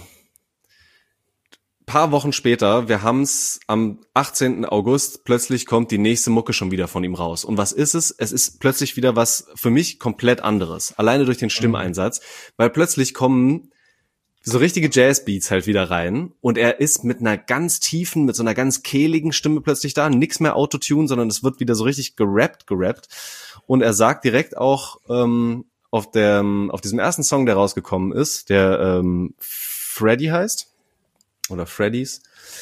Paar Wochen später, wir haben's am 18. August, plötzlich kommt die nächste Mucke schon wieder von ihm raus. Und was ist es? Es ist plötzlich wieder was für mich komplett anderes. Alleine durch den Stimmeinsatz. Weil plötzlich kommen so richtige Jazzbeats halt wieder rein. Und er ist mit einer ganz tiefen, mit so einer ganz kehligen Stimme plötzlich da. Nix mehr Autotune, sondern es wird wieder so richtig gerappt. Und er sagt direkt auch auf diesem ersten Song, der rausgekommen ist, der Freddy heißt, oder Freddy's,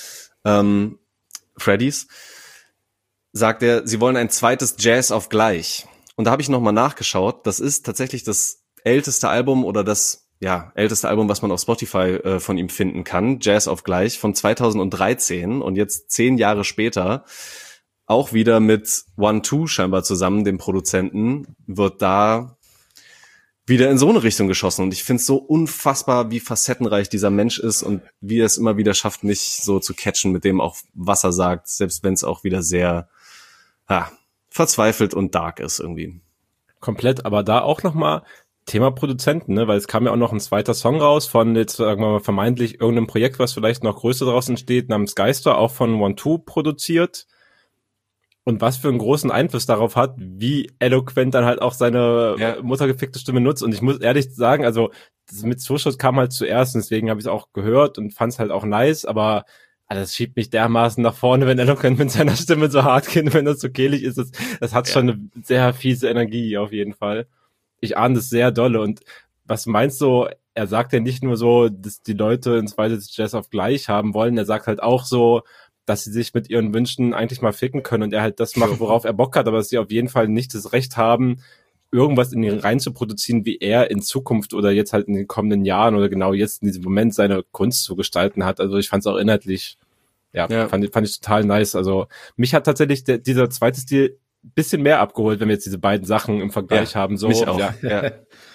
sagt er, sie wollen ein zweites Jazz auf gleich. Und da habe ich nochmal nachgeschaut, das ist tatsächlich das älteste Album oder das älteste Album, was man auf Spotify von ihm finden kann, Jazz auf gleich, von 2013 und jetzt 10 Jahre später, auch wieder mit One-Two scheinbar zusammen, dem Produzenten, wird da wieder in so eine Richtung geschossen. Und ich finde es so unfassbar, wie facettenreich dieser Mensch ist und wie er es immer wieder schafft, mich so zu catchen mit dem auch, was er sagt, selbst wenn es auch wieder sehr verzweifelt und dark ist irgendwie. Komplett, aber da auch nochmal Thema Produzenten, ne? Weil es kam ja auch noch ein zweiter Song raus von jetzt, sagen wir mal, vermeintlich irgendeinem Projekt, was vielleicht noch größer draußen entsteht, namens Geister, auch von One-Two produziert. Und was für einen großen Einfluss darauf hat, wie eloquent dann halt auch seine muttergefickte Stimme nutzt. Und ich muss ehrlich sagen, also das mit Zuschuss kam halt zuerst und deswegen habe ich es auch gehört und fand es halt auch nice, aber also das schiebt mich dermaßen nach vorne, wenn eloquent mit seiner Stimme so hart geht, wenn das so kehlig ist. Das hat schon eine sehr fiese Energie auf jeden Fall. Ich ahne das sehr dolle. Und was meinst du, er sagt ja nicht nur so, dass die Leute ins zweite Jazz auf gleich haben wollen, er sagt halt auch so, dass sie sich mit ihren Wünschen eigentlich mal ficken können und er halt das macht, worauf er Bock hat, aber dass sie auf jeden Fall nicht das Recht haben, irgendwas in ihn rein zu produzieren, wie er in Zukunft oder jetzt halt in den kommenden Jahren oder genau jetzt in diesem Moment seine Kunst zu gestalten hat. Also ich fand es auch inhaltlich, fand ich total nice. Also mich hat tatsächlich dieser zweite Stil bisschen mehr abgeholt, wenn wir jetzt diese beiden Sachen im Vergleich haben. So, mich auch. Ja.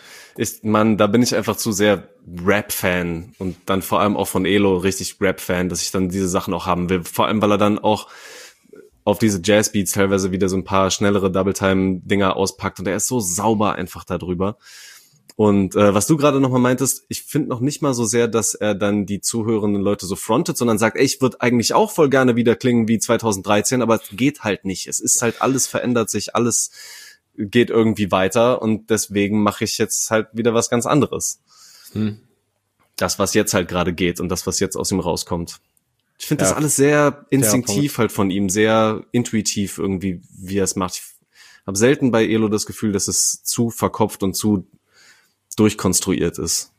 Da bin ich einfach zu sehr Rap-Fan und dann vor allem auch von Elo richtig Rap-Fan, dass ich dann diese Sachen auch haben will. Vor allem, weil er dann auch auf diese Jazzbeats teilweise wieder so ein paar schnellere Double-Time-Dinger auspackt und er ist so sauber einfach da drüber. Und was du gerade nochmal meintest, ich finde noch nicht mal so sehr, dass er dann die zuhörenden Leute so frontet, sondern sagt, ey, ich würde eigentlich auch voll gerne wieder klingen wie 2013, aber es geht halt nicht. Es ist halt, alles verändert sich, alles geht irgendwie weiter und deswegen mache ich jetzt halt wieder was ganz anderes. das, was jetzt halt gerade geht und das, was jetzt aus ihm rauskommt. Ich finde das Ja. alles sehr instinktiv halt von ihm, sehr intuitiv irgendwie, wie er es macht. Ich habe selten bei Elo das Gefühl, dass es zu verkopft und zu durchkonstruiert ist.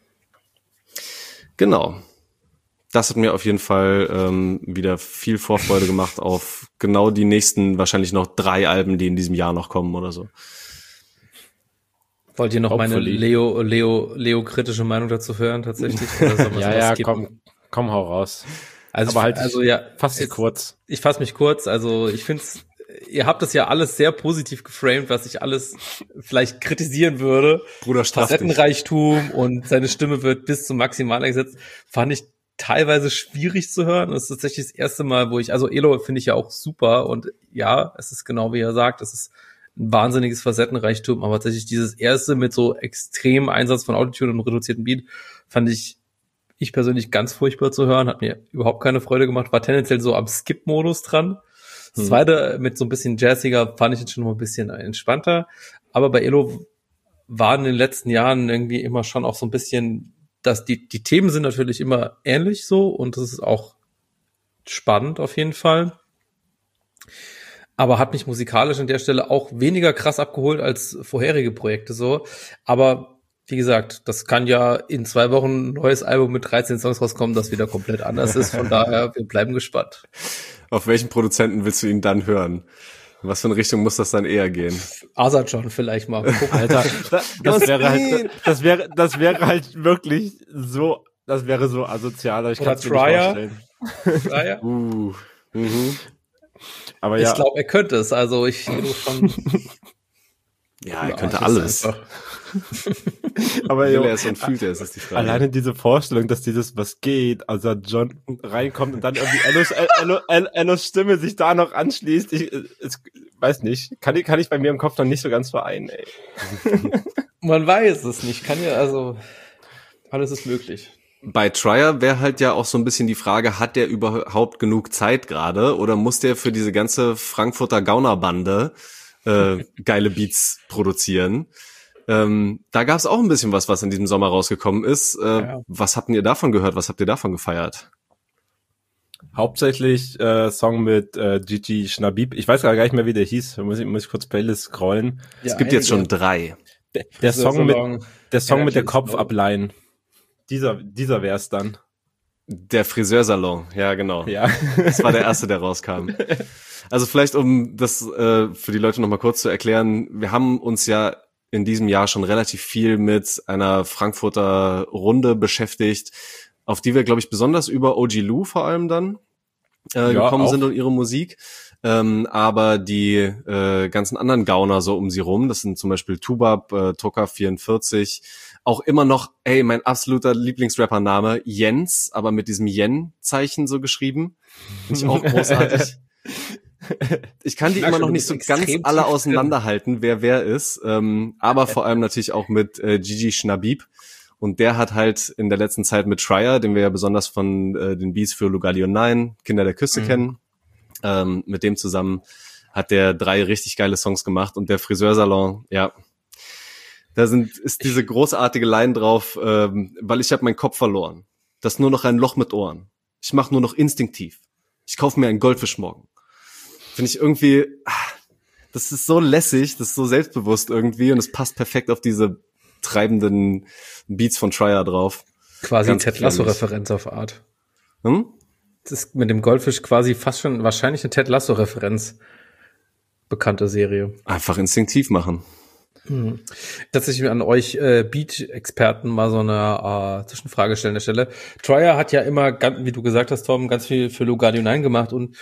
Genau. Das hat mir auf jeden Fall wieder viel Vorfreude gemacht auf genau die nächsten, wahrscheinlich noch 3 Alben, die in diesem Jahr noch kommen oder so. Wollt ihr noch meine Hopefully. Leo-kritische Meinung dazu hören, tatsächlich? Oder soll man sowas skippen? komm, hau raus. Also, Aber halt fast jetzt kurz. Ich fasse mich kurz. Also, ich finde ihr habt das ja alles sehr positiv geframed, was ich alles vielleicht kritisieren würde. Bruder, straff dich. Facettenreichtum und seine Stimme wird bis zum Maximalen eingesetzt. Fand ich teilweise schwierig zu hören. Das ist tatsächlich das erste Mal, also Elo finde ich ja auch super und ja, es ist genau wie er sagt, es ist ein wahnsinniges Facettenreichtum, aber tatsächlich dieses erste mit so extremem Einsatz von Autotune und reduzierten Beat fand ich persönlich ganz furchtbar zu hören, hat mir überhaupt keine Freude gemacht, war tendenziell so am Skip-Modus dran. Das zweite mit so ein bisschen jazziger fand ich jetzt schon noch ein bisschen entspannter, aber bei Elo waren in den letzten Jahren irgendwie immer schon auch so ein bisschen, dass die Themen sind natürlich immer ähnlich so und das ist auch spannend auf jeden Fall. Aber hat mich musikalisch an der Stelle auch weniger krass abgeholt als vorherige Projekte so. Aber wie gesagt, das kann ja in 2 Wochen ein neues Album mit 13 Songs rauskommen, das wieder komplett anders ist. Von daher, wir bleiben gespannt. Auf welchen Produzenten willst du ihn dann hören? In was für eine Richtung muss das dann eher gehen? Asajan vielleicht mal gucken. Alter, das wäre halt wirklich so, das wäre so asozial. Ich kann es mir nicht vorstellen. Trier? Aber Ich ja, glaube, er könnte es. Also ich schon. Ja, er könnte alles. aber Will jo, er es und fühlt er es, ist die Frage. alleine diese Vorstellung, dass dieses was geht, also John reinkommt und dann irgendwie Ellos Stimme sich da noch anschließt, weiß nicht, kann ich bei mir im Kopf noch nicht so ganz vereinen, ey. Man weiß es nicht. Kann ja, also alles ist möglich. Bei Trier wäre halt ja auch so ein bisschen die Frage, hat der überhaupt genug Zeit gerade oder muss der für diese ganze Frankfurter Gaunerbande geile Beats produzieren? Da gab es auch ein bisschen was in diesem Sommer rausgekommen ist. Was habt ihr davon gehört? Was habt ihr davon gefeiert? Hauptsächlich Song mit Gigi Schnabib. Ich weiß gar nicht mehr, wie der hieß. Muss ich kurz Playlist scrollen. Es gibt jetzt schon 3. Der Song mit der ist Kopfableihen. Dieser wär's dann. Der Friseursalon, ja genau. Ja. Das war der erste, der rauskam. Also vielleicht, um das für die Leute nochmal kurz zu erklären, wir haben uns ja in diesem Jahr schon relativ viel mit einer Frankfurter Runde beschäftigt, auf die wir, glaube ich, besonders über OG Lou vor allem dann gekommen auch. sind und ihre Musik. Aber die ganzen anderen Gauner so um sie rum, das sind zum Beispiel Tubab, Toka 44, auch immer noch, mein absoluter Lieblingsrapper-Name, Jens, aber mit diesem Yen-Zeichen so geschrieben. Finde ich auch großartig. Ich kann die immer noch nicht so ganz alle auseinanderhalten, wer ist, aber vor allem natürlich auch mit Gigi Schnabib. Und der hat halt in der letzten Zeit mit Trier, den wir ja besonders von den Beats für Lugalio 9, Kinder der Küste kennen, mit dem zusammen hat der 3 richtig geile Songs gemacht und der Friseursalon, ja, da ist diese großartige Line drauf, weil ich habe meinen Kopf verloren. Das ist nur noch ein Loch mit Ohren. Ich mache nur noch instinktiv. Ich kaufe mir einen Goldfisch morgen. Finde ich irgendwie, das ist so lässig, das ist so selbstbewusst irgendwie und es passt perfekt auf diese treibenden Beats von Trier drauf. Quasi ein Ted Lasso-Referenz auf Art. Das ist mit dem Goldfisch quasi fast schon wahrscheinlich eine Ted Lasso-Referenz. Bekannte Serie. Einfach instinktiv machen. Tatsächlich an euch Beat-Experten mal so eine Zwischenfrage stellen an der Stelle. Trier hat ja immer, wie du gesagt hast, Tom, ganz viel für Lugardio 9 gemacht und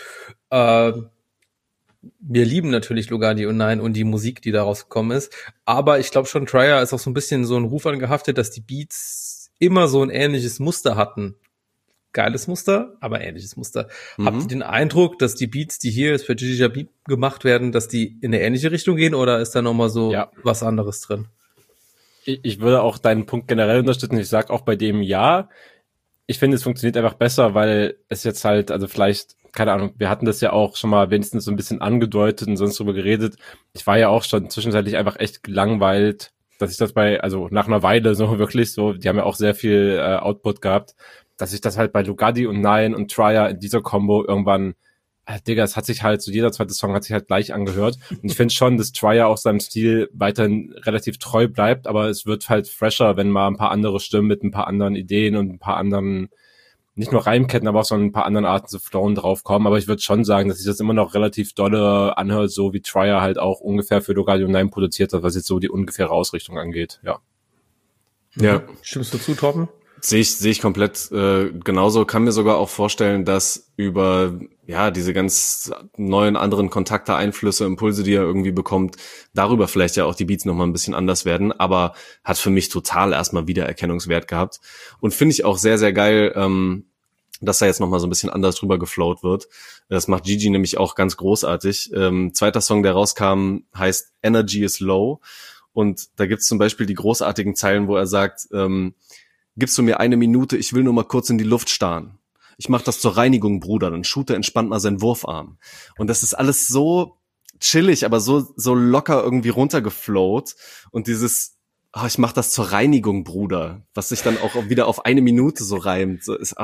wir lieben natürlich Lugardio 9 und die Musik, die daraus gekommen ist. Aber ich glaube schon, Trier ist auch so ein bisschen so ein Ruf angehaftet, dass die Beats immer so ein ähnliches Muster hatten. Geiles Muster, aber ähnliches Muster. Habt ihr den Eindruck, dass die Beats, die hier jetzt für Gigi Schnabib gemacht werden, dass die in eine ähnliche Richtung gehen oder ist da nochmal so was anderes drin? Ich würde auch deinen Punkt generell unterstützen. Ich sag auch bei dem ja. Ich finde, es funktioniert einfach besser, weil es jetzt halt, also vielleicht, keine Ahnung, wir hatten das ja auch schon mal wenigstens so ein bisschen angedeutet und sonst drüber geredet. Ich war ja auch schon zwischenzeitlich einfach echt gelangweilt dass ich das also nach einer Weile so wirklich so, die haben ja auch sehr viel Output gehabt, dass ich das halt bei Lugardi und Nine und Trier in dieser Combo irgendwann, Digga, es hat sich halt, so jeder zweite Song hat sich halt gleich angehört. Und ich finde schon, dass Trier auch seinem Stil weiterhin relativ treu bleibt, aber es wird halt fresher, wenn mal ein paar andere Stimmen mit ein paar anderen Ideen und ein paar anderen, nicht nur Reimketten, aber auch so ein paar anderen Arten zu flowen draufkommen. Aber ich würde schon sagen, dass sich das immer noch relativ dolle anhört, so wie Trier halt auch ungefähr für Lugardi und Nine produziert hat, was jetzt so die ungefähre Ausrichtung angeht, ja. Ja. Stimmst du zu, Torben? Sehe ich komplett genauso. Kann mir sogar auch vorstellen, dass über diese ganz neuen anderen Kontakte, Einflüsse, Impulse, die er irgendwie bekommt, darüber vielleicht ja auch die Beats nochmal ein bisschen anders werden. Aber hat für mich total erstmal Wiedererkennungswert gehabt. Und finde ich auch sehr, sehr geil, dass da jetzt nochmal so ein bisschen anders drüber geflowt wird. Das macht Gigi nämlich auch ganz großartig. Zweiter Song, der rauskam, heißt Energy is Low. Und da gibt's zum Beispiel die großartigen Zeilen, wo er sagt, gibst du mir 1 Minute, ich will nur mal kurz in die Luft starren. Ich mach das zur Reinigung, Bruder, dann shooter entspannt mal seinen Wurfarm. Und das ist alles so chillig, aber so locker irgendwie runtergeflowt. Und dieses, ich mach das zur Reinigung, Bruder, was sich dann auch wieder auf 1 Minute so reimt, so ist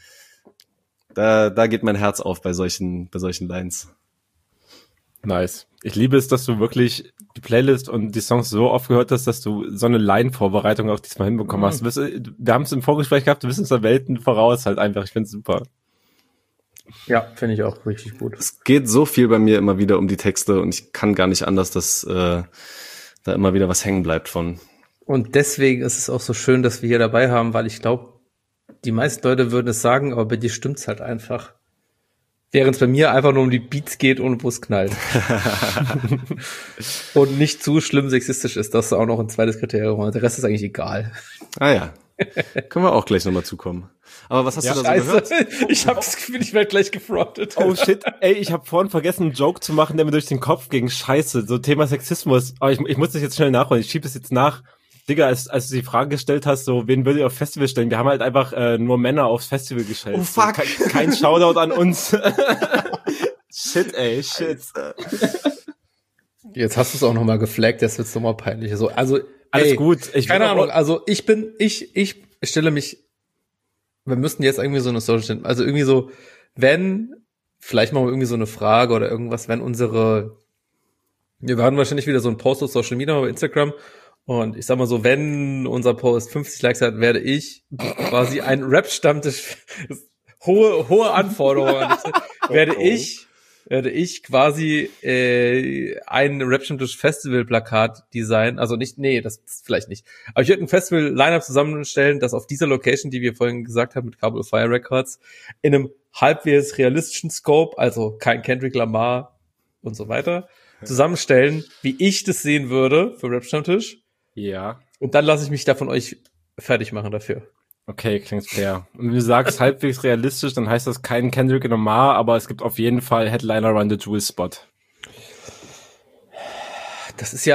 da geht mein Herz auf bei solchen Lines. Nice. Ich liebe es, dass du wirklich die Playlist und die Songs so oft gehört hast, dass du so eine Line-Vorbereitung auch diesmal hinbekommen hast. Wir haben es im Vorgespräch gehabt, du bist uns da Welten voraus halt einfach. Ich finde es super. Ja, finde ich auch richtig gut. Es geht so viel bei mir immer wieder um die Texte und ich kann gar nicht anders, dass da immer wieder was hängen bleibt von. Und deswegen ist es auch so schön, dass wir hier dabei haben, weil ich glaube, die meisten Leute würden es sagen, aber bei dir stimmt's halt einfach. Während es bei mir einfach nur um die Beats geht und wo es knallt. Und nicht zu schlimm sexistisch ist, das ist auch noch ein zweites Kriterium. Der Rest ist eigentlich egal. Ah ja, können wir auch gleich nochmal zukommen. Aber was hast du da so gehört? Ich habe das Gefühl, ich werde gleich gefrontet. Oh shit, ey, ich habe vorhin vergessen, einen Joke zu machen, der mir durch den Kopf ging. Scheiße, so Thema Sexismus. Aber ich muss das jetzt schnell nachholen. Ich schiebe es jetzt nach. Digga, als du die Frage gestellt hast, so, wen würdet ihr auf Festival stellen? Wir haben halt einfach nur Männer aufs Festival gestellt. Oh fuck. So, kein Shoutout an uns. Shit, ey, shit. Jetzt hast du es auch nochmal geflaggt, das wird's nochmal peinlich. Also alles gut. Keine Ahnung, also ich stelle mich, wir müssten jetzt irgendwie so eine Social stellen, also irgendwie so, vielleicht machen wir irgendwie so eine Frage oder irgendwas, wir werden wahrscheinlich wieder so einen Post auf Social Media, bei Instagram. Und ich sag mal so, wenn unser Post 50 Likes hat, werde ich quasi ein Rap-Stammtisch, hohe Anforderungen, werde ich quasi ein Rap-Stammtisch-Festival-Plakat designen, also das vielleicht nicht. Aber ich werde ein Festival-Line-Up zusammenstellen, das auf dieser Location, die wir vorhin gesagt haben, mit Cable of Fire Records, in einem halbwegs realistischen Scope, also kein Kendrick Lamar und so weiter, zusammenstellen, wie ich das sehen würde für Rap-Stammtisch. Ja. Und dann lasse ich mich da von euch fertig machen dafür. Okay, klingt fair. Und wenn du sagst halbwegs realistisch, dann heißt das kein Kendrick Lamar, aber es gibt auf jeden Fall Headliner Run the Jewels Spot. Das ist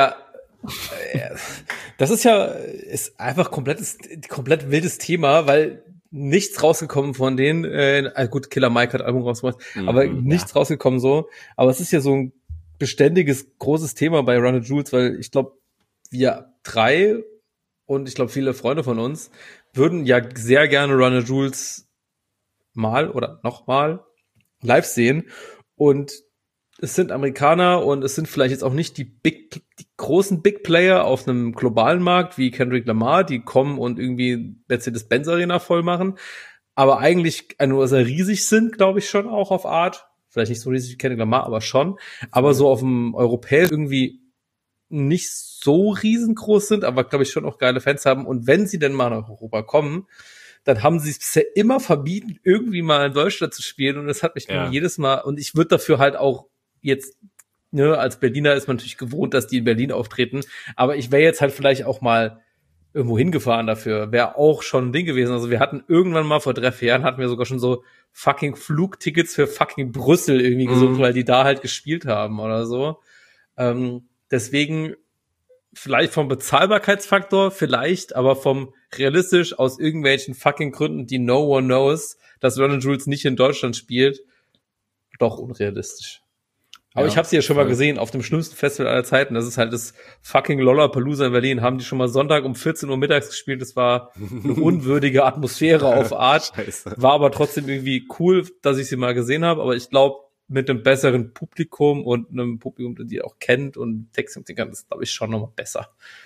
einfach komplett wildes Thema, weil nichts rausgekommen von denen, gut, Killer Mike hat Album rausgebracht, aber nichts rausgekommen so. Aber es ist ja so ein beständiges, großes Thema bei Run the Jewels, weil ich glaube, wir 3 und ich glaube viele Freunde von uns würden ja sehr gerne Run the Jewels mal oder nochmal live sehen und es sind Amerikaner und es sind vielleicht jetzt auch nicht die großen Big Player auf einem globalen Markt wie Kendrick Lamar, die kommen und irgendwie Mercedes-Benz Arena voll machen, aber eigentlich nur sehr riesig sind, glaube ich schon auch auf Art. Vielleicht nicht so riesig wie Kendrick Lamar, aber schon. Aber so auf dem Europäer irgendwie nicht so riesengroß sind, aber glaube ich schon auch geile Fans haben. Und wenn sie denn mal nach Europa kommen, dann haben sie es bisher immer verbieten, irgendwie mal in Deutschland zu spielen. Und das hat mich jedes Mal, und ich würde dafür halt auch jetzt, als Berliner ist man natürlich gewohnt, dass die in Berlin auftreten. Aber ich wäre jetzt halt vielleicht auch mal irgendwo hingefahren dafür. Wäre auch schon ein Ding gewesen. Also wir hatten irgendwann mal vor 3-4 Jahren hatten wir sogar schon so fucking Flugtickets für fucking Brüssel irgendwie gesucht, weil die da halt gespielt haben oder so. Deswegen vielleicht vom Bezahlbarkeitsfaktor, vielleicht, aber vom realistisch aus irgendwelchen fucking Gründen, die no one knows, dass Run the Jewels nicht in Deutschland spielt, doch unrealistisch. Aber Ja, ich habe sie ja schon mal voll. gesehen auf dem schlimmsten Festival aller Zeiten. Das ist halt das fucking Lollapalooza in Berlin. Haben die schon mal Sonntag um 14 Uhr mittags gespielt. Das war eine unwürdige Atmosphäre auf Art. Scheiße. War aber trotzdem irgendwie cool, dass ich sie mal gesehen habe. Aber ich glaube, mit einem besseren Publikum und einem Publikum, das die auch kennt und Text und kann, ist, glaube ich, schon nochmal besser.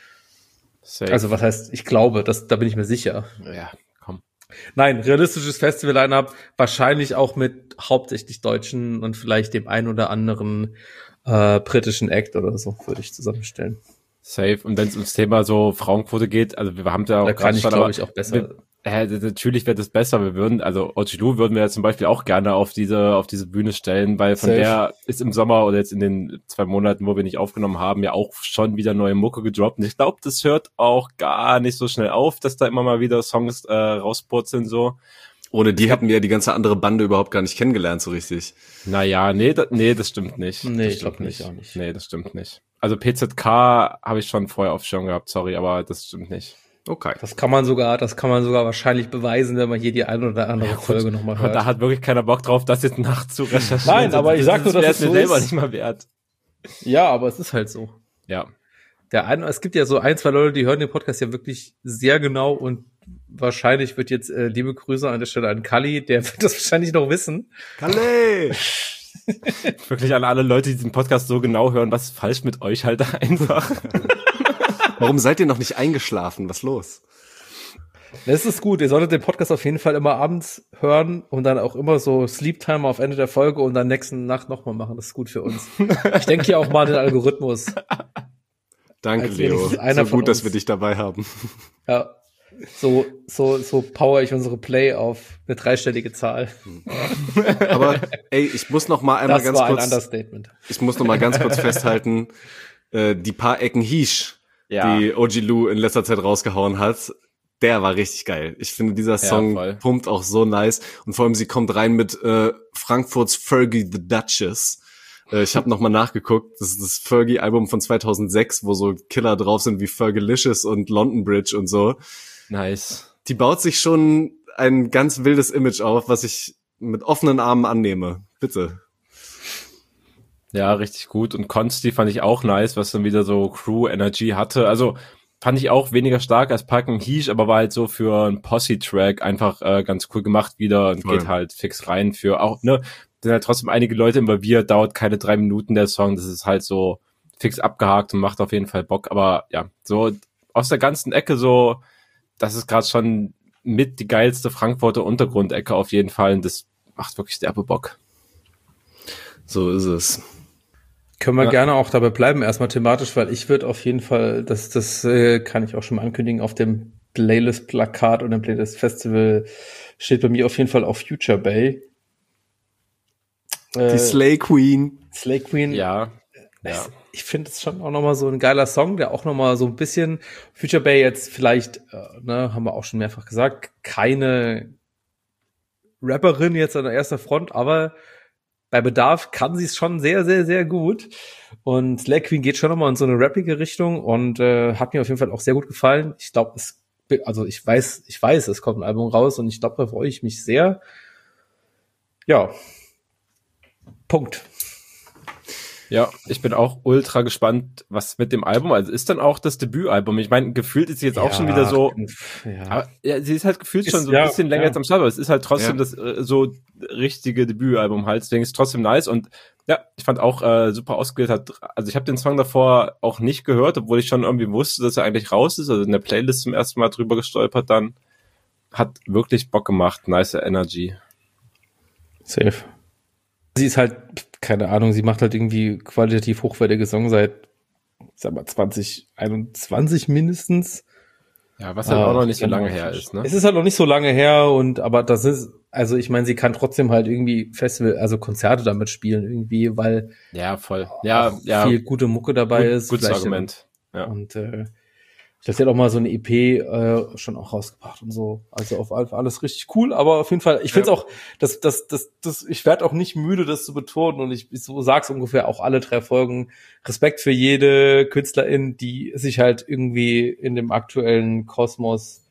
Safe. Also was heißt, ich glaube, da bin ich mir sicher. ja, komm. Nein, realistisches Festival-Line-Up, wahrscheinlich auch mit hauptsächlich Deutschen und vielleicht dem ein oder anderen britischen Act oder so, würde ich zusammenstellen. Safe. Und wenn es ums Thema so Frauenquote geht, also wir haben ja auch Da kann ich, schon, glaube aber ich, auch besser. natürlich wäre das besser. Wir würden, also Ojilu würden wir ja zum Beispiel auch gerne auf diese Bühne stellen, weil von Safe. der ist im Sommer oder jetzt in den 2 Monaten, wo wir nicht aufgenommen haben, ja auch schon wieder neue Mucke gedroppt. Und ich glaube, das hört auch gar nicht so schnell auf, dass da immer mal wieder Songs rauspurzeln so. Ohne die hätten wir ja die ganze andere Bande überhaupt gar nicht kennengelernt, so richtig. Naja, nee, das stimmt nicht. Nee, Das ich glaub stimmt nicht, auch nicht. Nee, das stimmt nicht. Also PZK habe ich schon vorher auf Schirm gehabt, sorry, aber das stimmt nicht. Okay. Das kann man sogar wahrscheinlich beweisen, wenn man hier die eine oder andere Folge nochmal Und hört. da hat wirklich keiner Bock drauf, das jetzt nachts zu recherchieren. Nein, aber ich sag nur, dass es mir so selber ist. nicht mal wert. Ja, aber es ist halt so. Ja. Es gibt ja so 1, 2 Leute, die hören den Podcast ja wirklich sehr genau und wahrscheinlich wird jetzt liebe Grüße an der Stelle an Kalli, der wird das wahrscheinlich noch wissen. Kalle! Wirklich an alle Leute, die diesen Podcast so genau hören, was ist falsch mit euch halt einfach. Warum seid ihr noch nicht eingeschlafen? Was los? Das ist gut, ihr solltet den Podcast auf jeden Fall immer abends hören und dann auch immer so Sleep Timer auf Ende der Folge und dann nächsten Nacht nochmal machen. Das ist gut für uns. Ich denke hier auch mal an den Algorithmus. Danke, Als Leo. wenigstens einer So von gut, dass uns. wir dich dabei haben. Ja, so power ich unsere Play auf eine 3-stellige Zahl. Aber ey, ich muss noch mal einmal Das ganz war ein kurz, Understatement. ich muss noch mal ganz kurz festhalten, die paar Ecken Hish, Ja. die Ojilu in letzter Zeit rausgehauen hat, der war richtig geil. Ich finde, dieser Song voll. pumpt auch so nice. Und vor allem, sie kommt rein mit Frankfurts Fergie the Duchess. Ich habe nochmal nachgeguckt. Das ist das Fergie-Album von 2006, wo so Killer drauf sind wie Fergalicious und London Bridge und so. Nice. Die baut sich schon ein ganz wildes Image auf, was ich mit offenen Armen annehme. Bitte. Ja, richtig gut. Und Consti fand ich auch nice, was dann wieder so Crew-Energy hatte. Also fand ich auch weniger stark als Park and Heesh, aber war halt so für einen Posse-Track einfach ganz cool gemacht wieder und Voll. geht halt fix rein für auch, ne, sind halt trotzdem einige Leute involviert, dauert keine 3 Minuten der Song, das ist halt so fix abgehakt und macht auf jeden Fall Bock, aber ja, so aus der ganzen Ecke so, das ist gerade schon mit die geilste Frankfurter Untergrundecke auf jeden Fall und das macht wirklich derbe Bock. So ist es. Können wir Ja. gerne auch dabei bleiben, erstmal thematisch, weil ich würde auf jeden Fall, das kann ich auch schon mal ankündigen, auf dem Playlist-Plakat und dem Playlist-Festival steht bei mir auf jeden Fall auch Future Bay. Die Slay Queen. Slay Queen. Ja. Ich finde es schon auch nochmal so ein geiler Song, der auch nochmal so ein bisschen Future Bay jetzt vielleicht, haben wir auch schon mehrfach gesagt, keine Rapperin jetzt an der ersten Front, aber bei Bedarf kann sie es schon sehr, sehr, sehr gut. Und Slay Queen geht schon nochmal in so eine rappige Richtung und hat mir auf jeden Fall auch sehr gut gefallen. Ich glaube, ich weiß, es kommt ein Album raus und ich glaube, da freue ich mich sehr. Ja. Punkt. Ja, ich bin auch ultra gespannt, was mit dem Album, also ist dann auch das Debütalbum. Ich meine, gefühlt ist sie jetzt auch schon wieder so, Ja. aber ja, sie ist halt gefühlt schon so ein ja, bisschen länger ja. jetzt am Start, aber es ist halt trotzdem Ja. das so richtige Debütalbum halt, deswegen ist es trotzdem nice und ja, ich fand auch super ausgewählt hat, also ich habe den Song davor auch nicht gehört, obwohl ich schon irgendwie wusste, dass er eigentlich raus ist, also in der Playlist zum ersten Mal drüber gestolpert dann, hat wirklich Bock gemacht, nice Energy. Safe. Sie ist halt, keine Ahnung, sie macht halt irgendwie qualitativ hochwertige Songs seit, sag mal, 2021 mindestens. Ja, was halt auch noch nicht so lange her ist, ne? Es ist halt noch nicht so lange her aber das ist, also ich meine, sie kann trotzdem halt irgendwie also Konzerte damit spielen irgendwie, weil Ja, voll. Ja, auch ja. viel gute Mucke dabei ist. Gutes Vielleicht Argument. Ja. Und ich glaube, sie hat auch mal so eine EP schon auch rausgebracht und so. Also auf alles richtig cool, aber auf jeden Fall, ich finde es auch, ich werde auch nicht müde, das zu betonen und ich so sag's ungefähr auch alle 3 Folgen. Respekt für jede Künstlerin, die sich halt irgendwie in dem aktuellen Kosmos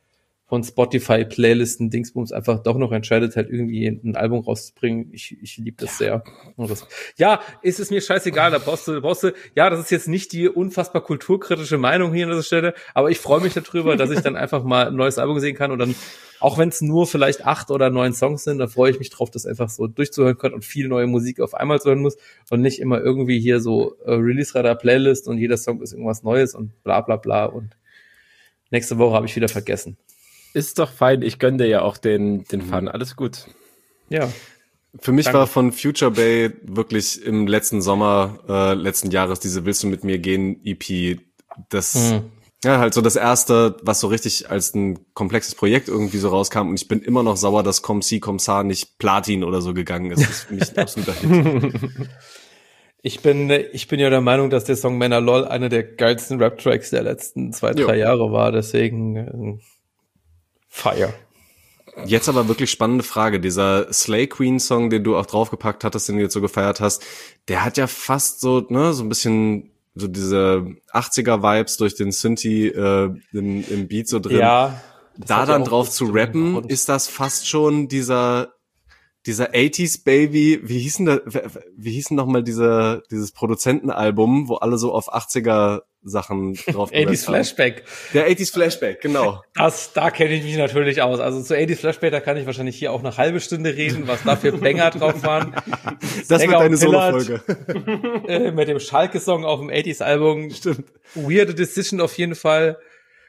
von Spotify, Playlisten, Dingsbums einfach doch noch entscheidet, halt irgendwie ein Album rauszubringen. Ich liebe das sehr. Ja, ist es mir scheißegal, da brauchst du, ja, das ist jetzt nicht die unfassbar kulturkritische Meinung hier an dieser Stelle, aber ich freue mich darüber, dass ich dann einfach mal ein neues Album sehen kann und dann, auch wenn es nur vielleicht 8 oder 9 Songs sind, da freue ich mich drauf, das einfach so durchzuhören können und viel neue Musik auf einmal zu hören muss und nicht immer irgendwie hier so Release-Radar-Playlist und jeder Song ist irgendwas Neues und bla bla bla und nächste Woche habe ich wieder vergessen. Ist doch fein, ich gönne dir ja auch den Fun, alles gut. Ja. Für mich war von Future Bay wirklich im letzten Sommer letzten Jahres diese Willst du mit mir gehen EP, das ja halt so das erste, was so richtig als ein komplexes Projekt irgendwie so rauskam und ich bin immer noch sauer, dass Comme Si Comme Ça nicht Platin oder so gegangen ist. Das ist für mich ein absoluter Hit. Ich bin ja der Meinung, dass der Song Männer LOL einer der geilsten Rap-Tracks der letzten 2-3 Jahre war, deswegen Fire. Jetzt aber wirklich spannende Frage. Dieser Slay Queen Song, den du auch draufgepackt hattest, den du jetzt so gefeiert hast, der hat ja fast so, ne, so ein bisschen so diese 80er Vibes durch den Synthi im Beat so drin. Ja. Da dann drauf zu rappen, ist das fast schon dieser 80s Baby, wie hieß denn nochmal dieses Produzentenalbum, wo alle so auf 80er Sachen drauf 80s Flashback. Der 80s Flashback, genau. Da kenne ich mich natürlich aus. Also zu 80s Flashback, da kann ich wahrscheinlich hier auch eine halbe Stunde reden, was da für Banger drauf waren. Das wird deine Solo-Folge. Mit dem Schalke-Song auf dem 80s-Album. Stimmt. Weird Decision auf jeden Fall.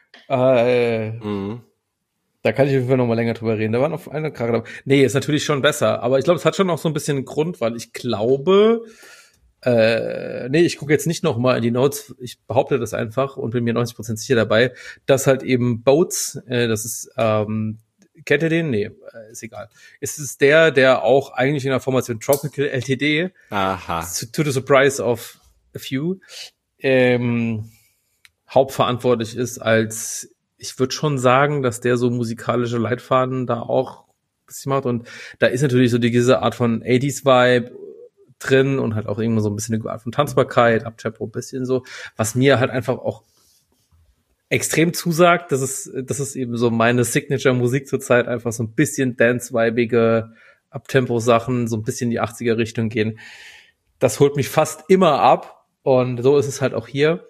Da kann ich auf jeden Fall noch mal länger drüber reden. Da war noch eine Krache dabei. Nee, ist natürlich schon besser. Aber ich glaube, es hat schon noch so ein bisschen einen Grund, weil ich glaube, ich gucke jetzt nicht noch mal in die Notes. Ich behaupte das einfach und bin mir 90% sicher dabei, dass halt eben Boats, das ist, kennt ihr den? Nee, ist egal. Es ist der auch eigentlich in der Formation Tropical LTD, to the surprise of a few, hauptverantwortlich ist als, ich würde schon sagen, dass der so musikalische Leitfaden da auch ein bisschen macht und da ist natürlich so diese Art von 80s-Vibe drin und halt auch irgendwo so ein bisschen eine Art von Tanzbarkeit, Uptempo ein bisschen so, was mir halt einfach auch extrem zusagt, das ist eben so meine Signature-Musik zurzeit, einfach so ein bisschen dance-vibige Uptempo-Sachen, so ein bisschen in die 80er-Richtung gehen. Das holt mich fast immer ab und so ist es halt auch hier.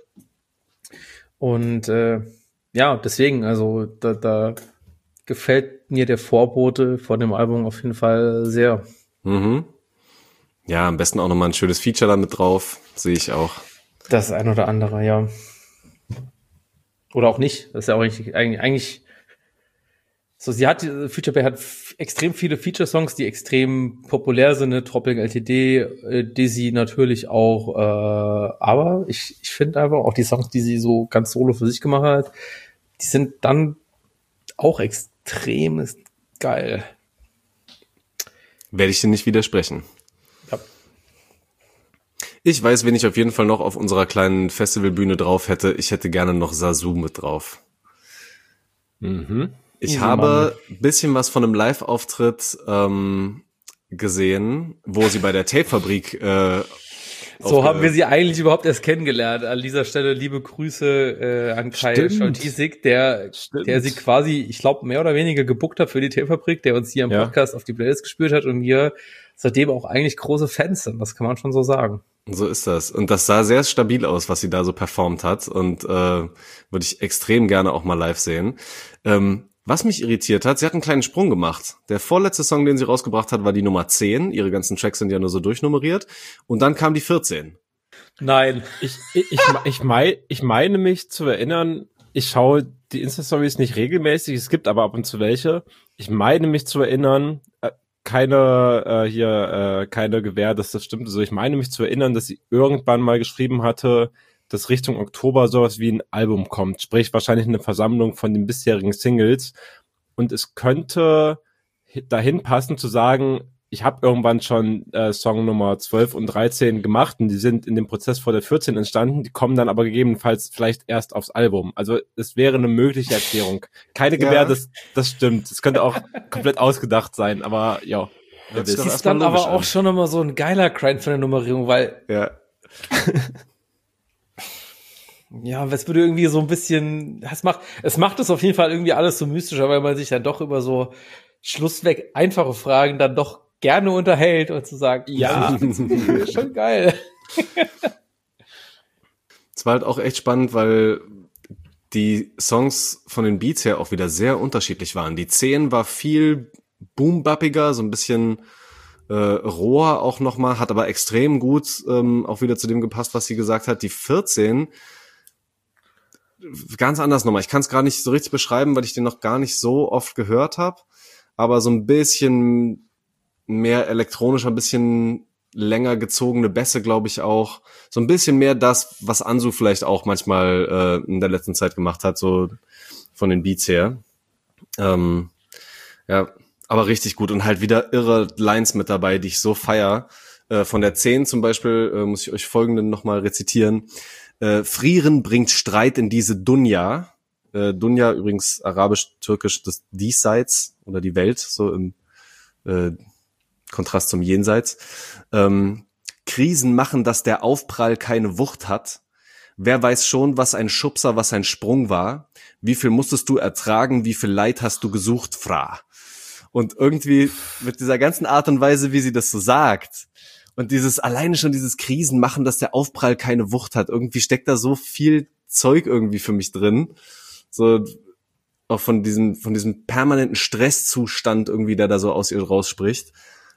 Und ja, deswegen, also da gefällt mir der Vorbote von dem Album auf jeden Fall sehr. Mhm. Ja, am besten auch nochmal ein schönes Feature damit drauf, sehe ich auch. Das ein oder andere, ja. Oder auch nicht. Das ist ja auch eigentlich so, Future Bay hat extrem viele Feature-Songs, die extrem populär sind, ne? Tropical LTD, Dizzy natürlich auch, aber ich finde einfach auch die Songs, die sie so ganz solo für sich gemacht hat, die sind dann auch extrem geil. Werde ich dir nicht widersprechen. Ja. Ich weiß, wen ich auf jeden Fall noch auf unserer kleinen Festivalbühne drauf hätte. Ich hätte gerne noch Sasu mit drauf. Mhm. Ich habe ein bisschen was von einem Live-Auftritt gesehen, wo sie bei der Tape-Fabrik so haben wir sie eigentlich überhaupt erst kennengelernt. An dieser Stelle liebe Grüße an Kai Scholtisik, der sie quasi, ich glaube, mehr oder weniger gebuckt hat für die Tape-Fabrik, der uns hier im Podcast auf die Playlist gespielt hat und wir seitdem auch eigentlich große Fans sind. Das kann man schon so sagen. So ist das. Und das sah sehr stabil aus, was sie da so performt hat und würde ich extrem gerne auch mal live sehen. Was mich irritiert hat, sie hat einen kleinen Sprung gemacht. Der vorletzte Song, den sie rausgebracht hat, war die Nummer 10. Ihre ganzen Tracks sind ja nur so durchnummeriert. Und dann kam die 14. Nein. Ich meine mich zu erinnern, ich schaue die Insta-Stories nicht regelmäßig, es gibt aber ab und zu welche. Ich meine mich zu erinnern, keine Gewähr, dass das stimmt. Also ich meine mich zu erinnern, dass sie irgendwann mal geschrieben hatte, dass Richtung Oktober sowas wie ein Album kommt, sprich wahrscheinlich eine Versammlung von den bisherigen Singles. Und es könnte dahin passen zu sagen, ich habe irgendwann schon Song Nummer 12 und 13 gemacht und die sind in dem Prozess vor der 14 entstanden, die kommen dann aber gegebenenfalls vielleicht erst aufs Album. Also es wäre eine mögliche Erklärung. Keine Gewähr, das stimmt. Es könnte auch komplett ausgedacht sein, aber ja. Das ist dann aber auch schon nochmal so ein geiler Grind von der Nummerierung, weil ja, es würde irgendwie so ein bisschen, es macht es auf jeden Fall irgendwie alles so mystischer, weil man sich dann doch über so schlussweg einfache Fragen dann doch gerne unterhält und zu sagen, ja, schon geil. Es war halt auch echt spannend, weil die Songs von den Beats her auch wieder sehr unterschiedlich waren. Die 10 war viel boom-bappiger, so ein bisschen roher auch nochmal, hat aber extrem gut auch wieder zu dem gepasst, was sie gesagt hat. Die 14 ganz anders nochmal. Ich kann es gar nicht so richtig beschreiben, weil ich den noch gar nicht so oft gehört habe, aber so ein bisschen mehr elektronisch, ein bisschen länger gezogene Bässe, glaube ich auch. So ein bisschen mehr das, was Ansu vielleicht auch manchmal in der letzten Zeit gemacht hat, so von den Beats her. Ja, aber richtig gut und halt wieder irre Lines mit dabei, die ich so feier. Von der 10 zum Beispiel muss ich euch folgenden nochmal rezitieren. Frieren bringt Streit in diese Dunya. Dunya übrigens arabisch-türkisch des Diesseits oder die Welt, so im Kontrast zum Jenseits. Krisen machen, dass der Aufprall keine Wucht hat. Wer weiß schon, was ein Schubser, was ein Sprung war? Wie viel musstest du ertragen? Wie viel Leid hast du gesucht, Fra? Und irgendwie mit dieser ganzen Art und Weise, wie sie das so sagt und alleine schon dieses Krisen machen, dass der Aufprall keine Wucht hat. Irgendwie steckt da so viel Zeug irgendwie für mich drin. So auch von diesem permanenten Stresszustand irgendwie, der da so aus ihr rausspricht.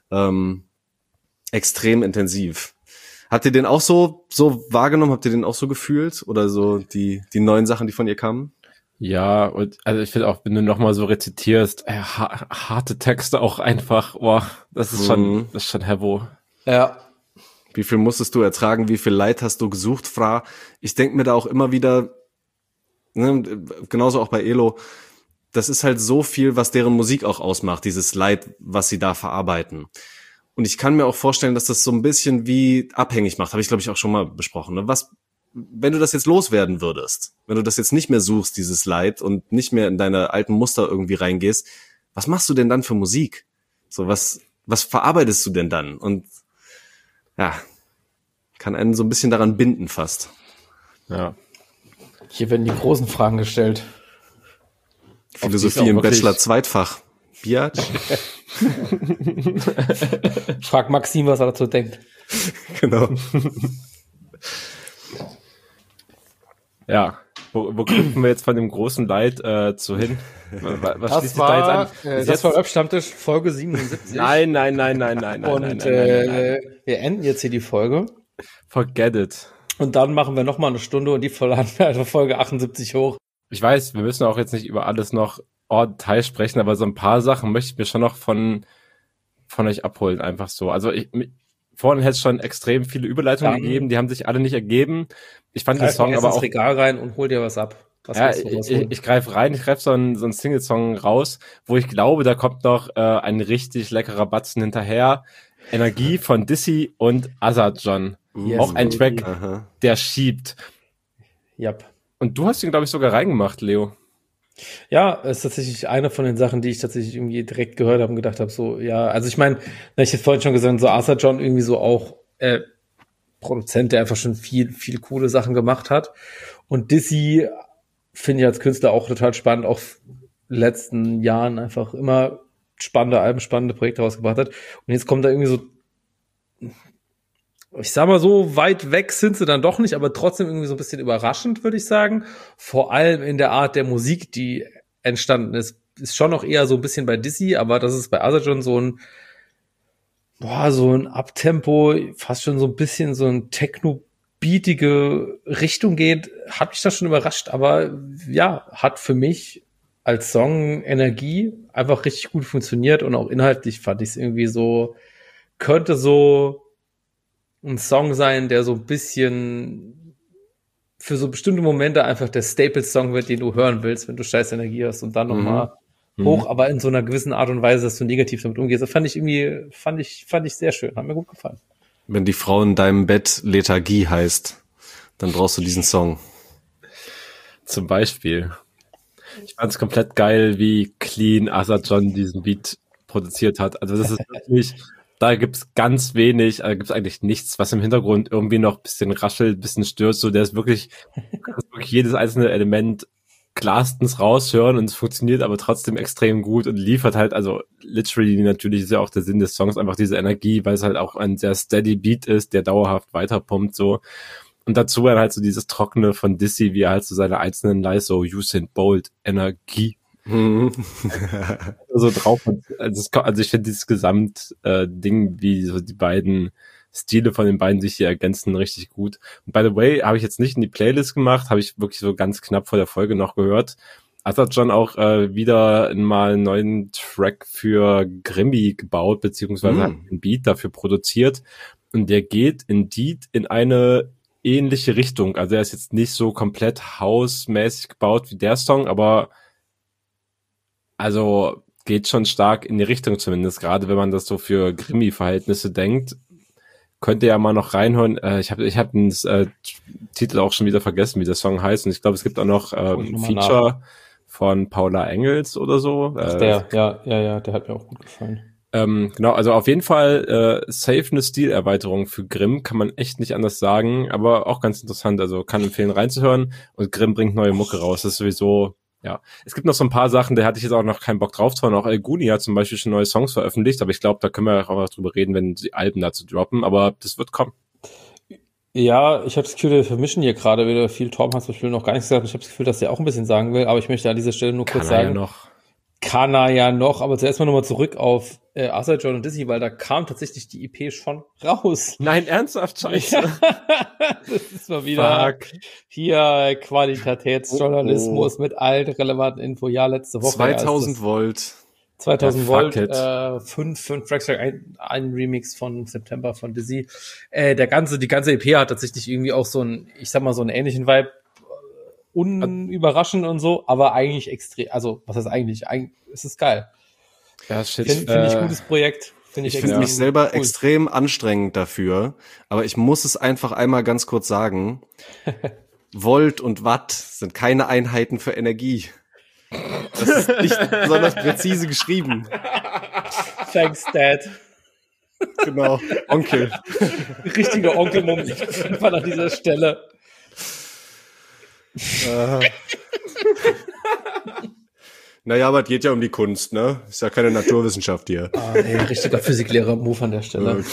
Extrem intensiv. Habt ihr den auch so wahrgenommen? Habt ihr den auch so gefühlt? Oder so die neuen Sachen, die von ihr kamen? Ja, und also ich finde auch, wenn du nochmal so rezitierst, harte Texte auch einfach, das ist schon Hevo. Ja. Wie viel musstest du ertragen? Wie viel Leid hast du gesucht, Fra? Ich denke mir da auch immer wieder, ne, genauso auch bei Elo, das ist halt so viel, was deren Musik auch ausmacht, dieses Leid, was sie da verarbeiten. Und ich kann mir auch vorstellen, dass das so ein bisschen wie abhängig macht, habe ich glaube ich auch schon mal besprochen. Ne? Was, wenn du das jetzt loswerden würdest, wenn du das jetzt nicht mehr suchst, dieses Leid, und nicht mehr in deine alten Muster irgendwie reingehst, was machst du denn dann für Musik? So, was verarbeitest du denn dann? Und ja, kann einen so ein bisschen daran binden fast. Ja. Hier werden die großen Fragen gestellt. Philosophie im Bachelor Zweitfach. Biatch? Frag Maxim, was er dazu denkt. Genau. Ja, wo kriegen wir jetzt von dem großen Leid zu hin? Was schließt sich da jetzt an? Das war Rap-Stammtisch, Folge 77. Nein. Und wir enden jetzt hier die Folge. Forget it. Und dann machen wir nochmal eine Stunde und die Folge 78 hoch. Ich weiß, wir müssen auch jetzt nicht über alles noch en Detail sprechen, aber so ein paar Sachen möchte ich mir schon noch von euch abholen, einfach so. Also vorhin hätte es schon extrem viele Überleitungen gegeben, die haben sich alle nicht ergeben. Ich fand den Song aber auch... ins Regal rein und hol dir was ab. Ich greife rein, ich greife so einen Single-Song raus, wo ich glaube, da kommt noch ein richtig leckerer Batzen hinterher. Energie von Dizzy und Azad-John. Yes, auch ein Track, Aha. der schiebt. Yep. Und du hast ihn, glaube ich, sogar reingemacht, Leo. Ja, ist tatsächlich eine von den Sachen, die ich tatsächlich irgendwie direkt gehört habe und gedacht habe, so, ja, also ich meine, ich hätte vorhin schon gesagt, so Azad-John irgendwie so auch Produzent, der einfach schon viel coole Sachen gemacht hat. Und Dizzy finde ich als Künstler auch total spannend, auch in den letzten Jahren einfach immer spannende Alben, spannende Projekte rausgebracht hat. Und jetzt kommt da irgendwie so, ich sag mal so, weit weg sind sie dann doch nicht, aber trotzdem irgendwie so ein bisschen überraschend, würde ich sagen. Vor allem in der Art der Musik, die entstanden ist. Ist schon noch eher so ein bisschen bei Dizzy, aber das ist bei Azad-John so ein Abtempo, fast schon so ein bisschen so ein Techno-beatige Richtung geht, hat mich das schon überrascht, aber ja, hat für mich als Song Energie einfach richtig gut funktioniert und auch inhaltlich fand ich es irgendwie so, könnte so ein Song sein, der so ein bisschen für so bestimmte Momente einfach der Staples-Song wird, den du hören willst, wenn du scheiß Energie hast und dann nochmal hoch, aber in so einer gewissen Art und Weise, dass du negativ damit umgehst. Das fand ich sehr schön, hat mir gut gefallen. Wenn die Frau in deinem Bett Lethargie heißt, dann brauchst du diesen Song. Zum Beispiel. Ich fand es komplett geil, wie clean Azad-John diesen Beat produziert hat. Also das ist wirklich, da gibt's ganz wenig, gibt's eigentlich nichts, was im Hintergrund irgendwie noch ein bisschen raschelt, ein bisschen stört. So, der ist wirklich wirklich jedes einzelne Element klarstens raushören und es funktioniert aber trotzdem extrem gut und liefert halt, also literally natürlich ist ja auch der Sinn des Songs, einfach diese Energie, weil es halt auch ein sehr steady Beat ist, der dauerhaft weiterpumpt so. Und dazu dann halt so dieses Trockene von Dizzy, wie er halt so seine einzelnen Lines so Usain Bolt Energie so drauf hat. Also ich finde dieses Gesamt-Ding, wie so die beiden Stile von den beiden sich hier ergänzen, richtig gut. Und by the way, habe ich jetzt nicht in die Playlist gemacht, habe ich wirklich so ganz knapp vor der Folge noch gehört. Hat John auch wieder mal einen neuen Track für Grimmy gebaut, beziehungsweise hat einen Beat dafür produziert. Und der geht indeed in eine ähnliche Richtung. Also er ist jetzt nicht so komplett house-mäßig gebaut wie der Song, aber also geht schon stark in die Richtung zumindest, gerade wenn man das so für Grimmy-Verhältnisse denkt. Könnt ihr ja mal noch reinhören. Ich hab den Titel auch schon wieder vergessen, wie der Song heißt. Und ich glaube, es gibt auch noch ein Feature von Paula Engels oder so. Der hat mir auch gut gefallen. Genau, also auf jeden Fall safe eine Stilerweiterung für Grimm, kann man echt nicht anders sagen, aber auch ganz interessant, also kann empfehlen reinzuhören und Grimm bringt neue Mucke raus, das ist sowieso, ja. Es gibt noch so ein paar Sachen, da hatte ich jetzt auch noch keinen Bock drauf zu hören, auch El Guni hat zum Beispiel schon neue Songs veröffentlicht, aber ich glaube, da können wir auch drüber reden, wenn die Alben dazu droppen, aber das wird kommen. Ja, ich habe das Gefühl, wir vermischen hier gerade wieder viel. Tom hat zum Beispiel noch gar nichts gesagt, ich habe das Gefühl, dass er auch ein bisschen sagen will, aber ich möchte an dieser Stelle nur kurz sagen, kann er ja noch, aber zuerst mal nochmal zurück auf Arthur John und Dizzy, weil da kam tatsächlich die EP schon raus. Nein, ernsthaft, scheiße. Das ist mal wieder hier Qualitätsjournalismus mit allen relevanten Info. Ja, letzte Woche. 2000 Volt. 2000 Volt, 5 Tracks, ein Remix von September von Dizzy. Die ganze EP hat tatsächlich irgendwie auch so einen, ich sag mal, so einen ähnlichen Vibe. Unüberraschend und so, aber eigentlich extrem, also was heißt eigentlich? Es ist geil. Ja, shit. Finde ich gutes Projekt. Ich finde mich selber extrem anstrengend dafür, aber ich muss es einfach einmal ganz kurz sagen. Volt und Watt sind keine Einheiten für Energie. Das ist nicht besonders präzise geschrieben. Thanks, Dad. Genau, Onkel. Richtiger Onkel-Moment auf jeden Fall an dieser Stelle. Naja, aber es geht ja um die Kunst, ne? Ist ja keine Naturwissenschaft hier. Richtiger Physiklehrer-Move an der Stelle.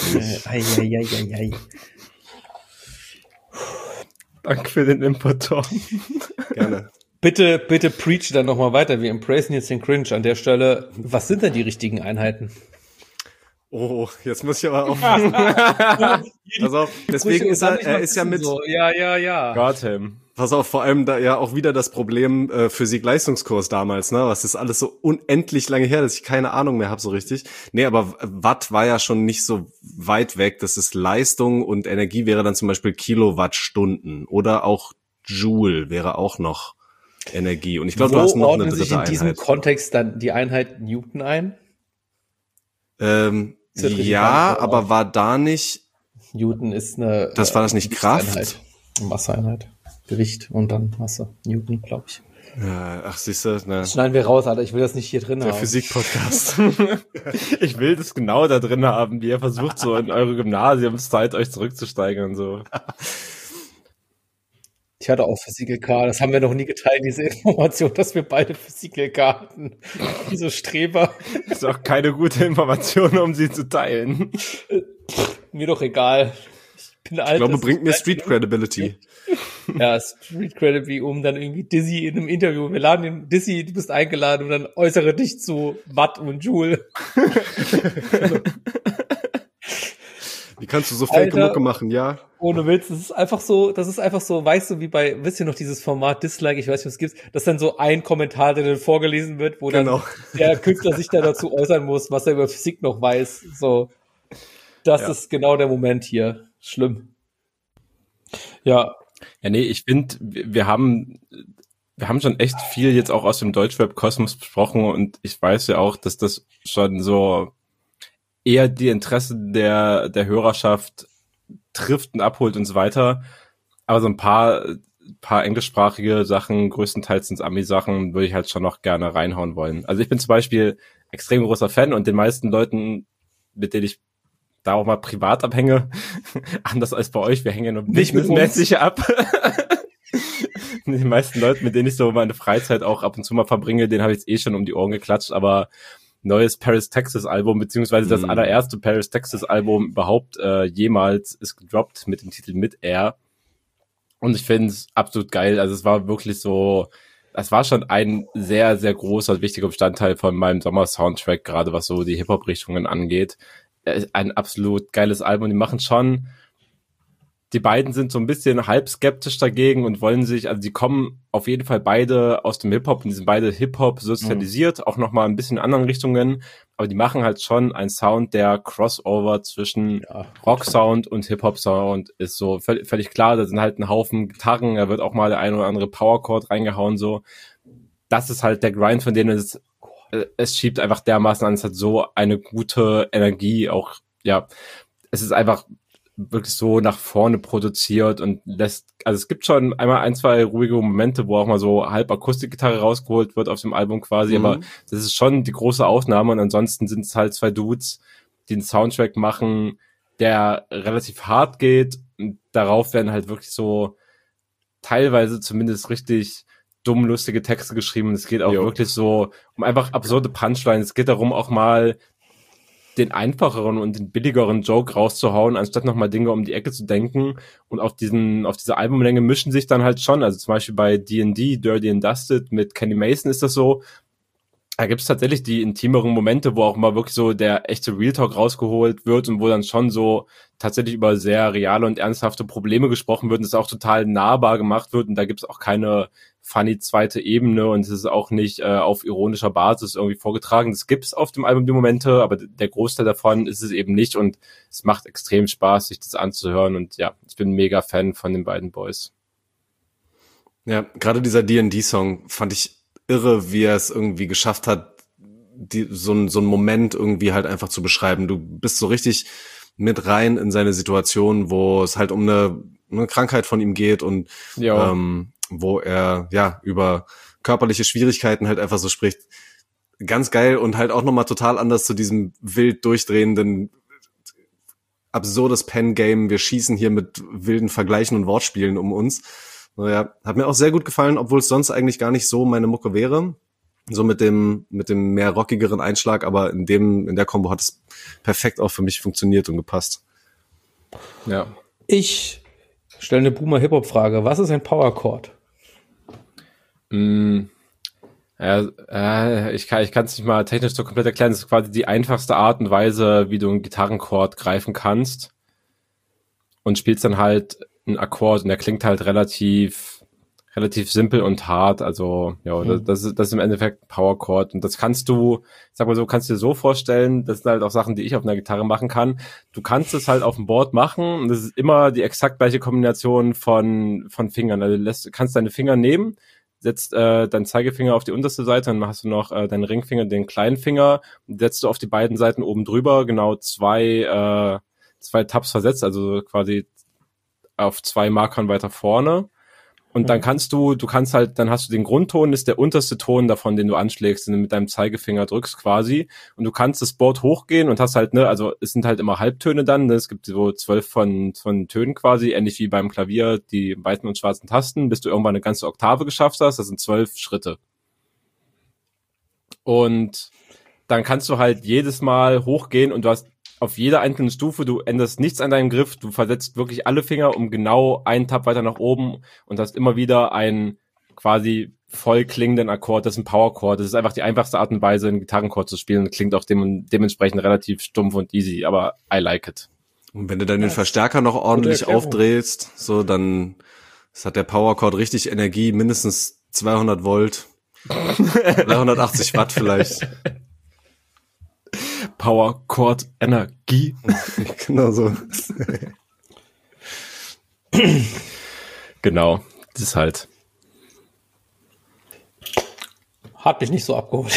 Danke für den Input, Tom. Gerne. Bitte preach dann nochmal weiter. Wir embracen jetzt den Cringe an der Stelle. Was sind denn die richtigen Einheiten? Oh, jetzt muss ich aber aufpassen. Pass auf, deswegen ist er ist ja mit... So. Ja. Gotham. Pass auf, vor allem da ja auch wieder das Problem Physik-Leistungskurs damals, ne? Was ist alles so unendlich lange her, dass ich keine Ahnung mehr habe so richtig. Nee, aber Watt war ja schon nicht so weit weg. Das ist Leistung und Energie wäre dann zum Beispiel Kilowattstunden oder auch Joule wäre auch noch Energie. Und ich glaube, du hast noch eine dritte sich in Einheit. diesem Kontext dann die Einheit Newton ein? Ja, aber war da nicht... Newton ist eine... Das war das nicht Kraft? Masseeinheit. Gewicht und dann Masse. Newton, glaube ich. Ja, ach, siehst du, ne? Das schneiden wir raus, Alter. Ich will das nicht hier drin Der haben. Physik-Podcast. Ich will das genau da drin haben, wie ihr versucht, so in eure Gymnasiumszeit euch zurückzusteigern, so. Ich hatte auch Physik LK. Das haben wir noch nie geteilt, diese Information, dass wir beide Physik LK hatten. Diese Streber. Das ist auch keine gute Information, um sie zu teilen. Mir doch egal. Ich bin alt. Ich glaube, bringt mir Street Credibility. Ja, Street Credibility, um dann irgendwie Dizzy in einem Interview. Wir laden den Dizzy, du bist eingeladen und dann äußere dich zu Watt und Joule. Wie kannst du so fake Mucke machen, ja? Ohne Witz, das ist einfach so, weißt du, wie wisst ihr noch dieses Format Dislike, ich weiß nicht, was es gibt, dass dann so ein Kommentar, der dann vorgelesen wird, wo dann der Künstler sich da dazu äußern muss, was er über Physik noch weiß. So, das ist genau der Moment hier. Schlimm. Ja. Ja, nee, ich finde, wir haben schon echt viel jetzt auch aus dem Deutschrap-Kosmos besprochen und ich weiß ja auch, dass das schon so eher die Interessen der Hörerschaft trifft und abholt und so weiter. Aber so ein paar englischsprachige Sachen, größtenteils sind Ami-Sachen, würde ich halt schon noch gerne reinhauen wollen. Also ich bin zum Beispiel extrem großer Fan und den meisten Leuten, mit denen ich da auch mal privat abhänge, anders als bei euch, wir hängen ja nur businessmäßig ab. die meisten Leute, mit denen ich so meine Freizeit auch ab und zu mal verbringe, den habe ich jetzt eh schon um die Ohren geklatscht, aber neues Paris, Texas Album, beziehungsweise das allererste Paris, Texas Album überhaupt jemals ist gedroppt mit dem Titel Mid-Air. Und ich finde es absolut geil. Also es war wirklich so, es war schon ein sehr, sehr großer, wichtiger Bestandteil von meinem Sommer-Soundtrack, gerade was so die Hip-Hop-Richtungen angeht. Ein absolut geiles Album. Die machen schon, die beiden sind so ein bisschen halb skeptisch dagegen und wollen sich, also die kommen auf jeden Fall beide aus dem Hip-Hop und die sind beide Hip-Hop sozialisiert, auch nochmal ein bisschen in anderen Richtungen, aber die machen halt schon einen Sound, der Crossover zwischen Rock-Sound und Hip-Hop-Sound ist so völlig klar, da sind halt ein Haufen Gitarren, da wird auch mal der ein oder andere Power-Chord reingehauen, so. Das ist halt der Grind von denen, es schiebt einfach dermaßen an, es hat so eine gute Energie, auch, ja, es ist einfach wirklich so nach vorne produziert und lässt, also es gibt schon einmal ein, zwei ruhige Momente, wo auch mal so halb Akustikgitarre rausgeholt wird auf dem Album quasi, aber das ist schon die große Ausnahme und ansonsten sind es halt zwei Dudes, die einen Soundtrack machen, der relativ hart geht und darauf werden halt wirklich so teilweise zumindest richtig dumm lustige Texte geschrieben und es geht auch wirklich so um einfach absurde Punchlines, es geht darum auch mal den einfacheren und den billigeren Joke rauszuhauen, anstatt nochmal Dinge um die Ecke zu denken. Und auf diese Albumlänge mischen sich dann halt schon, also zum Beispiel bei D&D, Dirty and Dusted mit Kenny Mason ist das so, da gibt es tatsächlich die intimeren Momente, wo auch mal wirklich so der echte Real Talk rausgeholt wird und wo dann schon so tatsächlich über sehr reale und ernsthafte Probleme gesprochen wird und es auch total nahbar gemacht wird und da gibt es auch keine funny zweite Ebene und es ist auch nicht auf ironischer Basis irgendwie vorgetragen. Das gibt's auf dem Album die Momente, aber der Großteil davon ist es eben nicht und es macht extrem Spaß, sich das anzuhören und ja, ich bin mega Fan von den beiden Boys. Ja, gerade dieser D&D-Song fand ich irre, wie er es irgendwie geschafft hat, so einen Moment irgendwie halt einfach zu beschreiben. Du bist so richtig mit rein in seine Situation, wo es halt um eine Krankheit von ihm geht und wo er ja über körperliche Schwierigkeiten halt einfach so spricht. Ganz geil und halt auch nochmal total anders zu diesem wild durchdrehenden, absurdes Pen-Game. Wir schießen hier mit wilden Vergleichen und Wortspielen um uns. Naja, hat mir auch sehr gut gefallen, obwohl es sonst eigentlich gar nicht so meine Mucke wäre. So mit dem mehr rockigeren Einschlag, aber in der Kombo hat es perfekt auch für mich funktioniert und gepasst. Ja. Ich stelle eine Boomer-Hip-Hop-Frage. Was ist ein Power-Chord? Ich kann es nicht mal technisch so komplett erklären. Das ist quasi die einfachste Art und Weise, wie du einen Gitarrenchord greifen kannst und spielst dann halt einen Akkord und der klingt halt relativ simpel und hart. Also ja, das ist im Endeffekt ein Power-Chord und das kannst du, ich sag mal so, kannst dir so vorstellen, das sind halt auch Sachen, die ich auf einer Gitarre machen kann. Du kannst es halt auf dem Board machen und das ist immer die exakt gleiche Kombination von Fingern. Also du kannst deine Finger nehmen, setzt deinen Zeigefinger auf die unterste Seite, dann hast du noch deinen Ringfinger, den kleinen Finger, und setzt du auf die beiden Seiten oben drüber, genau zwei Tabs versetzt, also quasi auf 2 Markern weiter vorne. Und dann dann hast du den Grundton, das ist der unterste Ton davon, den du anschlägst, den du mit deinem Zeigefinger drückst quasi. Und du kannst das Board hochgehen und hast halt, also es sind halt immer Halbtöne dann, ne? Es gibt so 12 von Tönen quasi, ähnlich wie beim Klavier, die weißen und schwarzen Tasten, bis du irgendwann eine ganze Oktave geschafft hast. Das sind 12 Schritte. Und dann kannst du halt jedes Mal hochgehen und du hast auf jeder einzelnen Stufe, du änderst nichts an deinem Griff, du versetzt wirklich alle Finger um genau einen Tab weiter nach oben und hast immer wieder einen quasi voll klingenden Akkord, das ist ein Power-Chord. Das ist einfach die einfachste Art und Weise, einen Gitarrenchord zu spielen und klingt auch dementsprechend relativ stumpf und easy, aber I like it. Und wenn du dann den Verstärker noch ordentlich aufdrehst, so dann hat der Power-Chord richtig Energie, mindestens 200 Volt, 380 Watt vielleicht. Power, Chord, Energie. Genau so. Genau, das ist halt. Hat mich nicht so abgeholt.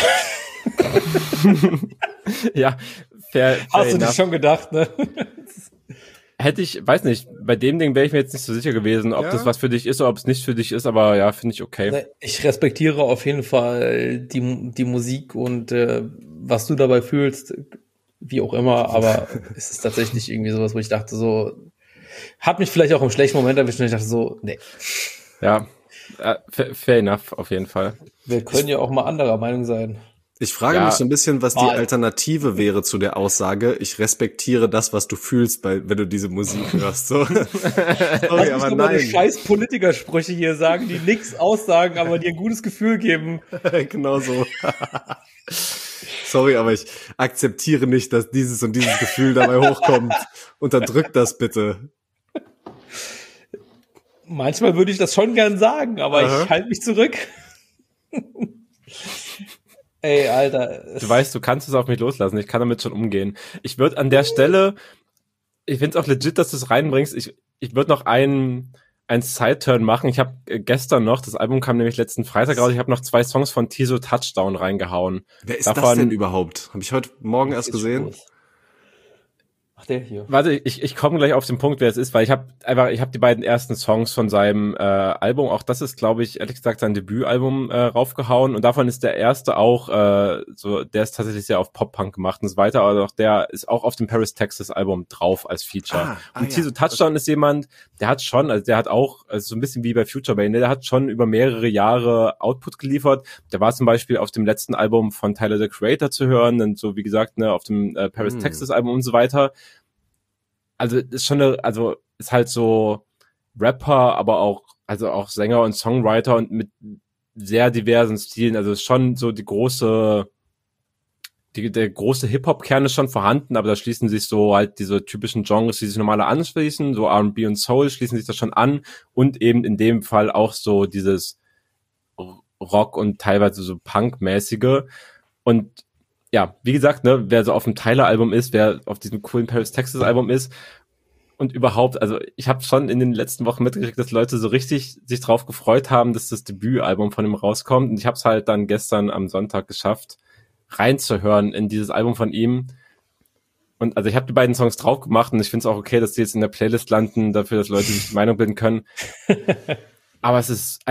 Ja, fair Hast du dir schon gedacht, ne? Hätte ich, weiß nicht, bei dem Ding wäre ich mir jetzt nicht so sicher gewesen, ob das was für dich ist oder ob es nicht für dich ist, aber ja, finde ich okay. Ich respektiere auf jeden Fall die Musik und was du dabei fühlst, wie auch immer, aber es ist tatsächlich irgendwie sowas, wo ich dachte so, hat mich vielleicht auch im schlechten Moment erwischt und ich dachte so, nee. Ja, Fair enough, auf jeden Fall. Wir können ja auch mal anderer Meinung sein. Ich frage mich so ein bisschen, was die Alternative wäre zu der Aussage, ich respektiere das, was du fühlst, wenn du diese Musik hörst. So. Sorry, aber nein. Scheiß Politikersprüche hier sagen, die nichts aussagen, aber dir ein gutes Gefühl geben. Genau so. Sorry, aber ich akzeptiere nicht, dass dieses und dieses Gefühl dabei hochkommt. Unterdrück das bitte. Manchmal würde ich das schon gern sagen, aber ich halte mich zurück. Ey, Alter. Du weißt, du kannst es auf mich loslassen. Ich kann damit schon umgehen. Ich würde an der Stelle, ich finde es auch legit, dass du es reinbringst. Ich würde noch einen Side-Turn machen. Ich habe gestern noch, das Album kam nämlich letzten Freitag raus, ich habe noch 2 Songs von Tiso Touchdown reingehauen. Wer ist das denn überhaupt? Habe ich heute Morgen erst gesehen. Ach, der hier. Warte, ich komme gleich auf den Punkt, wer es ist, weil ich habe die beiden ersten Songs von seinem Album, auch das ist, glaube ich, ehrlich gesagt sein Debütalbum raufgehauen und davon ist der erste auch der ist tatsächlich sehr auf Pop-Punk gemacht und so weiter, aber auch der ist auch auf dem Paris, Texas Album drauf als Feature. Und Tiso Touchdown ist jemand, der hat auch, also so ein bisschen wie bei Future Bane, der hat schon über mehrere Jahre Output geliefert. Der war zum Beispiel auf dem letzten Album von Tyler, the Creator zu hören und so, wie gesagt, ne, auf dem Paris, Texas Album und so weiter. Also ist schon ist halt so Rapper, aber auch Sänger und Songwriter und mit sehr diversen Stilen. Also ist schon so der große Hip-Hop-Kern ist schon vorhanden, aber da schließen sich so halt diese typischen Genres, die sich normaler anschließen, so R&B und Soul schließen sich da schon an und eben in dem Fall auch so dieses Rock und teilweise so Punk-mäßige und ja, wie gesagt, ne, wer so auf dem Tyler-Album ist, wer auf diesem coolen Paris, Texas-Album ist und überhaupt, also ich habe schon in den letzten Wochen mitgekriegt, dass Leute so richtig sich drauf gefreut haben, dass das Debütalbum von ihm rauskommt und ich habe es halt dann gestern am Sonntag geschafft, reinzuhören in dieses Album von ihm und also ich habe die beiden Songs drauf gemacht und ich finde es auch okay, dass die jetzt in der Playlist landen, dafür, dass Leute sich die Meinung bilden können. Aber es ist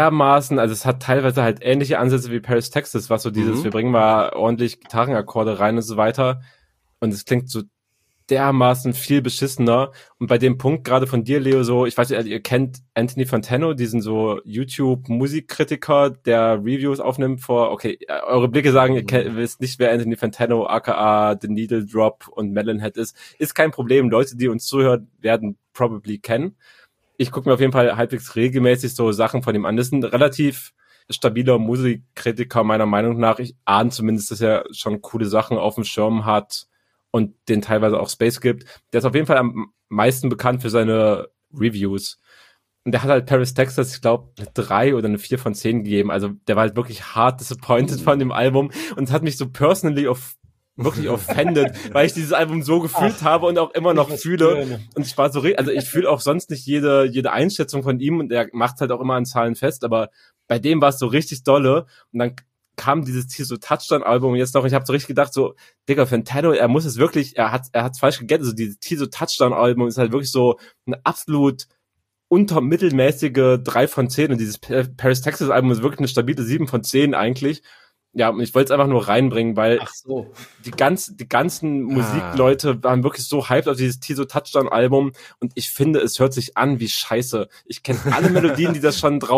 also es hat teilweise halt ähnliche Ansätze wie Paris, Texas, was so dieses, wir bringen mal ordentlich Gitarrenakkorde rein und so weiter. Und es klingt so dermaßen viel beschissener. Und bei dem Punkt gerade von dir, Leo, so, ich weiß nicht, ihr kennt Anthony Fantano, diesen so YouTube-Musikkritiker, der Reviews aufnimmt eure Blicke sagen, ihr wisst nicht, wer Anthony Fantano, aka The Needle Drop und Melonhead ist kein Problem. Leute, die uns zuhören, werden probably kennen. Ich gucke mir auf jeden Fall halbwegs regelmäßig so Sachen von ihm an. Das ist ein relativ stabiler Musikkritiker meiner Meinung nach. Ich ahne zumindest, dass er schon coole Sachen auf dem Schirm hat und den teilweise auch Space gibt. Der ist auf jeden Fall am meisten bekannt für seine Reviews. Und der hat halt Paris, Texas, ich glaube, eine 3 oder eine 4 von 10 gegeben. Also der war halt wirklich hart disappointed von dem Album und es hat mich so personally wirklich offended, weil ich dieses Album so gefühlt habe und auch immer noch fühle. Und ich war so, also ich fühle auch sonst nicht jede Einschätzung von ihm und er macht halt auch immer an Zahlen fest, aber bei dem war es so richtig dolle und dann kam dieses Tiso Touchdown-Album jetzt noch, ich habe so richtig gedacht, so, Digga, Fantano, er muss es wirklich, er hat's falsch gegettet, so dieses Tiso Touchdown-Album ist halt wirklich so eine absolut untermittelmäßige 3 von 10 und dieses Paris, Texas-Album ist wirklich eine stabile 7 von 10 eigentlich. Ja, und ich wollte es einfach nur reinbringen, weil die ganzen Musikleute waren wirklich so hyped auf dieses Tiso Touchdown-Album und ich finde, es hört sich an wie Scheiße. Ich kenne alle Melodien, die da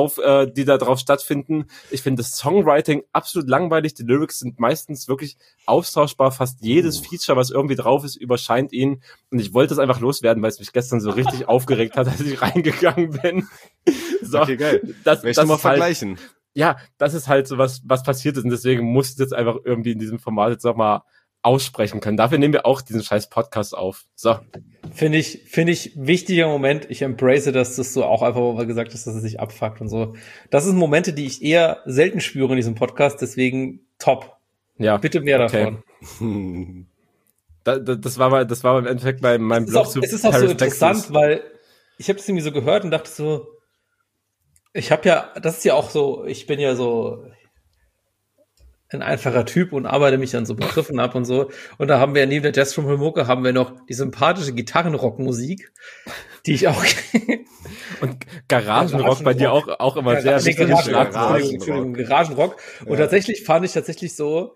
drauf stattfinden. Ich finde das Songwriting absolut langweilig. Die Lyrics sind meistens wirklich austauschbar. Fast jedes Feature, was irgendwie drauf ist, überscheint ihn. Und ich wollte es einfach loswerden, weil es mich gestern so richtig aufgeregt hat, als ich reingegangen bin. So, okay, geil. Das mal vergleichen. Ja, das ist halt so was passiert ist und deswegen muss ich jetzt einfach irgendwie in diesem Format jetzt nochmal aussprechen können. Dafür nehmen wir auch diesen scheiß Podcast auf. So. Finde ich wichtiger Moment. Ich embrace das, dass du auch einfach mal gesagt hast, dass es sich abfuckt und so. Das sind Momente, die ich eher selten spüre in diesem Podcast, deswegen top. Ja. Bitte mehr davon. Das war im Endeffekt bei meinem Blog zu Es ist auch so interessant, weil ich habe das irgendwie so gehört und dachte so, das ist ja auch so, ich bin ja so ein einfacher Typ und arbeite mich an so Begriffen ab und so. Und da haben wir neben der Jazz from Homoka haben wir noch die sympathische Gitarrenrockmusik, die ich auch und Garagenrock bei dir auch immer sehr wichtig. Garagenrock. Und tatsächlich fand ich so,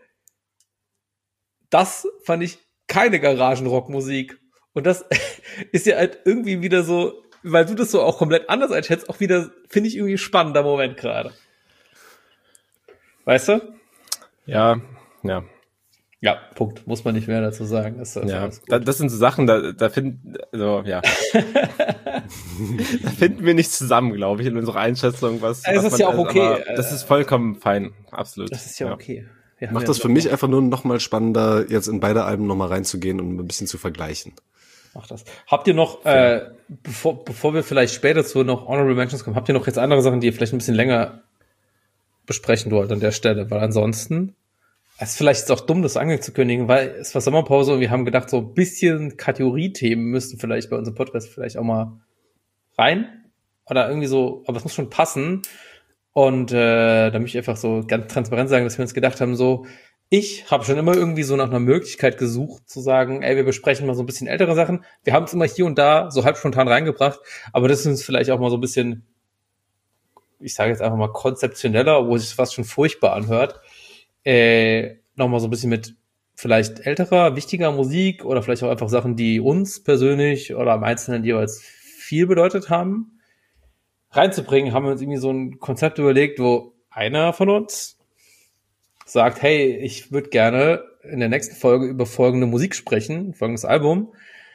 das fand ich keine Garagenrockmusik. Und das ist ja halt irgendwie wieder so weil du das so auch komplett anders einschätzt, auch wieder, finde ich, irgendwie ein spannender Moment gerade. Weißt du? Ja. Ja, Punkt. Muss man nicht mehr dazu sagen. Das sind so Sachen, da finden wir nicht zusammen, glaube ich, in unserer Einschätzung, was ist ja auch okay. Das ist vollkommen fein, absolut. Das ist ja okay. Macht das für mich einfach nur noch mal spannender, jetzt in beide Alben noch mal reinzugehen und ein bisschen zu vergleichen. Macht das. Habt ihr noch, bevor wir vielleicht später zu noch Honorable Mentions kommen, habt ihr noch jetzt andere Sachen, die ihr vielleicht ein bisschen länger besprechen wollt an der Stelle? Weil ansonsten es ist vielleicht jetzt auch dumm, das angekündigen, weil es war Sommerpause und wir haben gedacht, so ein bisschen Kategoriethemen müssten vielleicht bei unserem Podcast vielleicht auch mal rein. Oder irgendwie so, aber es muss schon passen. Und da möchte ich einfach so ganz transparent sagen, dass wir uns gedacht haben, so, ich habe schon immer irgendwie so nach einer Möglichkeit gesucht, zu sagen, ey, wir besprechen mal so ein bisschen ältere Sachen. Wir haben es immer hier und da so halb spontan reingebracht, aber das ist uns vielleicht auch mal so ein bisschen, ich sage jetzt einfach mal konzeptioneller, obwohl sich fast schon furchtbar anhört. Nochmal so ein bisschen mit vielleicht älterer, wichtiger Musik oder vielleicht auch einfach Sachen, die uns persönlich oder im Einzelnen jeweils viel bedeutet haben, reinzubringen, haben wir uns irgendwie so ein Konzept überlegt, wo einer von uns sagt, hey, ich würde gerne in der nächsten Folge über folgende Musik sprechen, folgendes Album.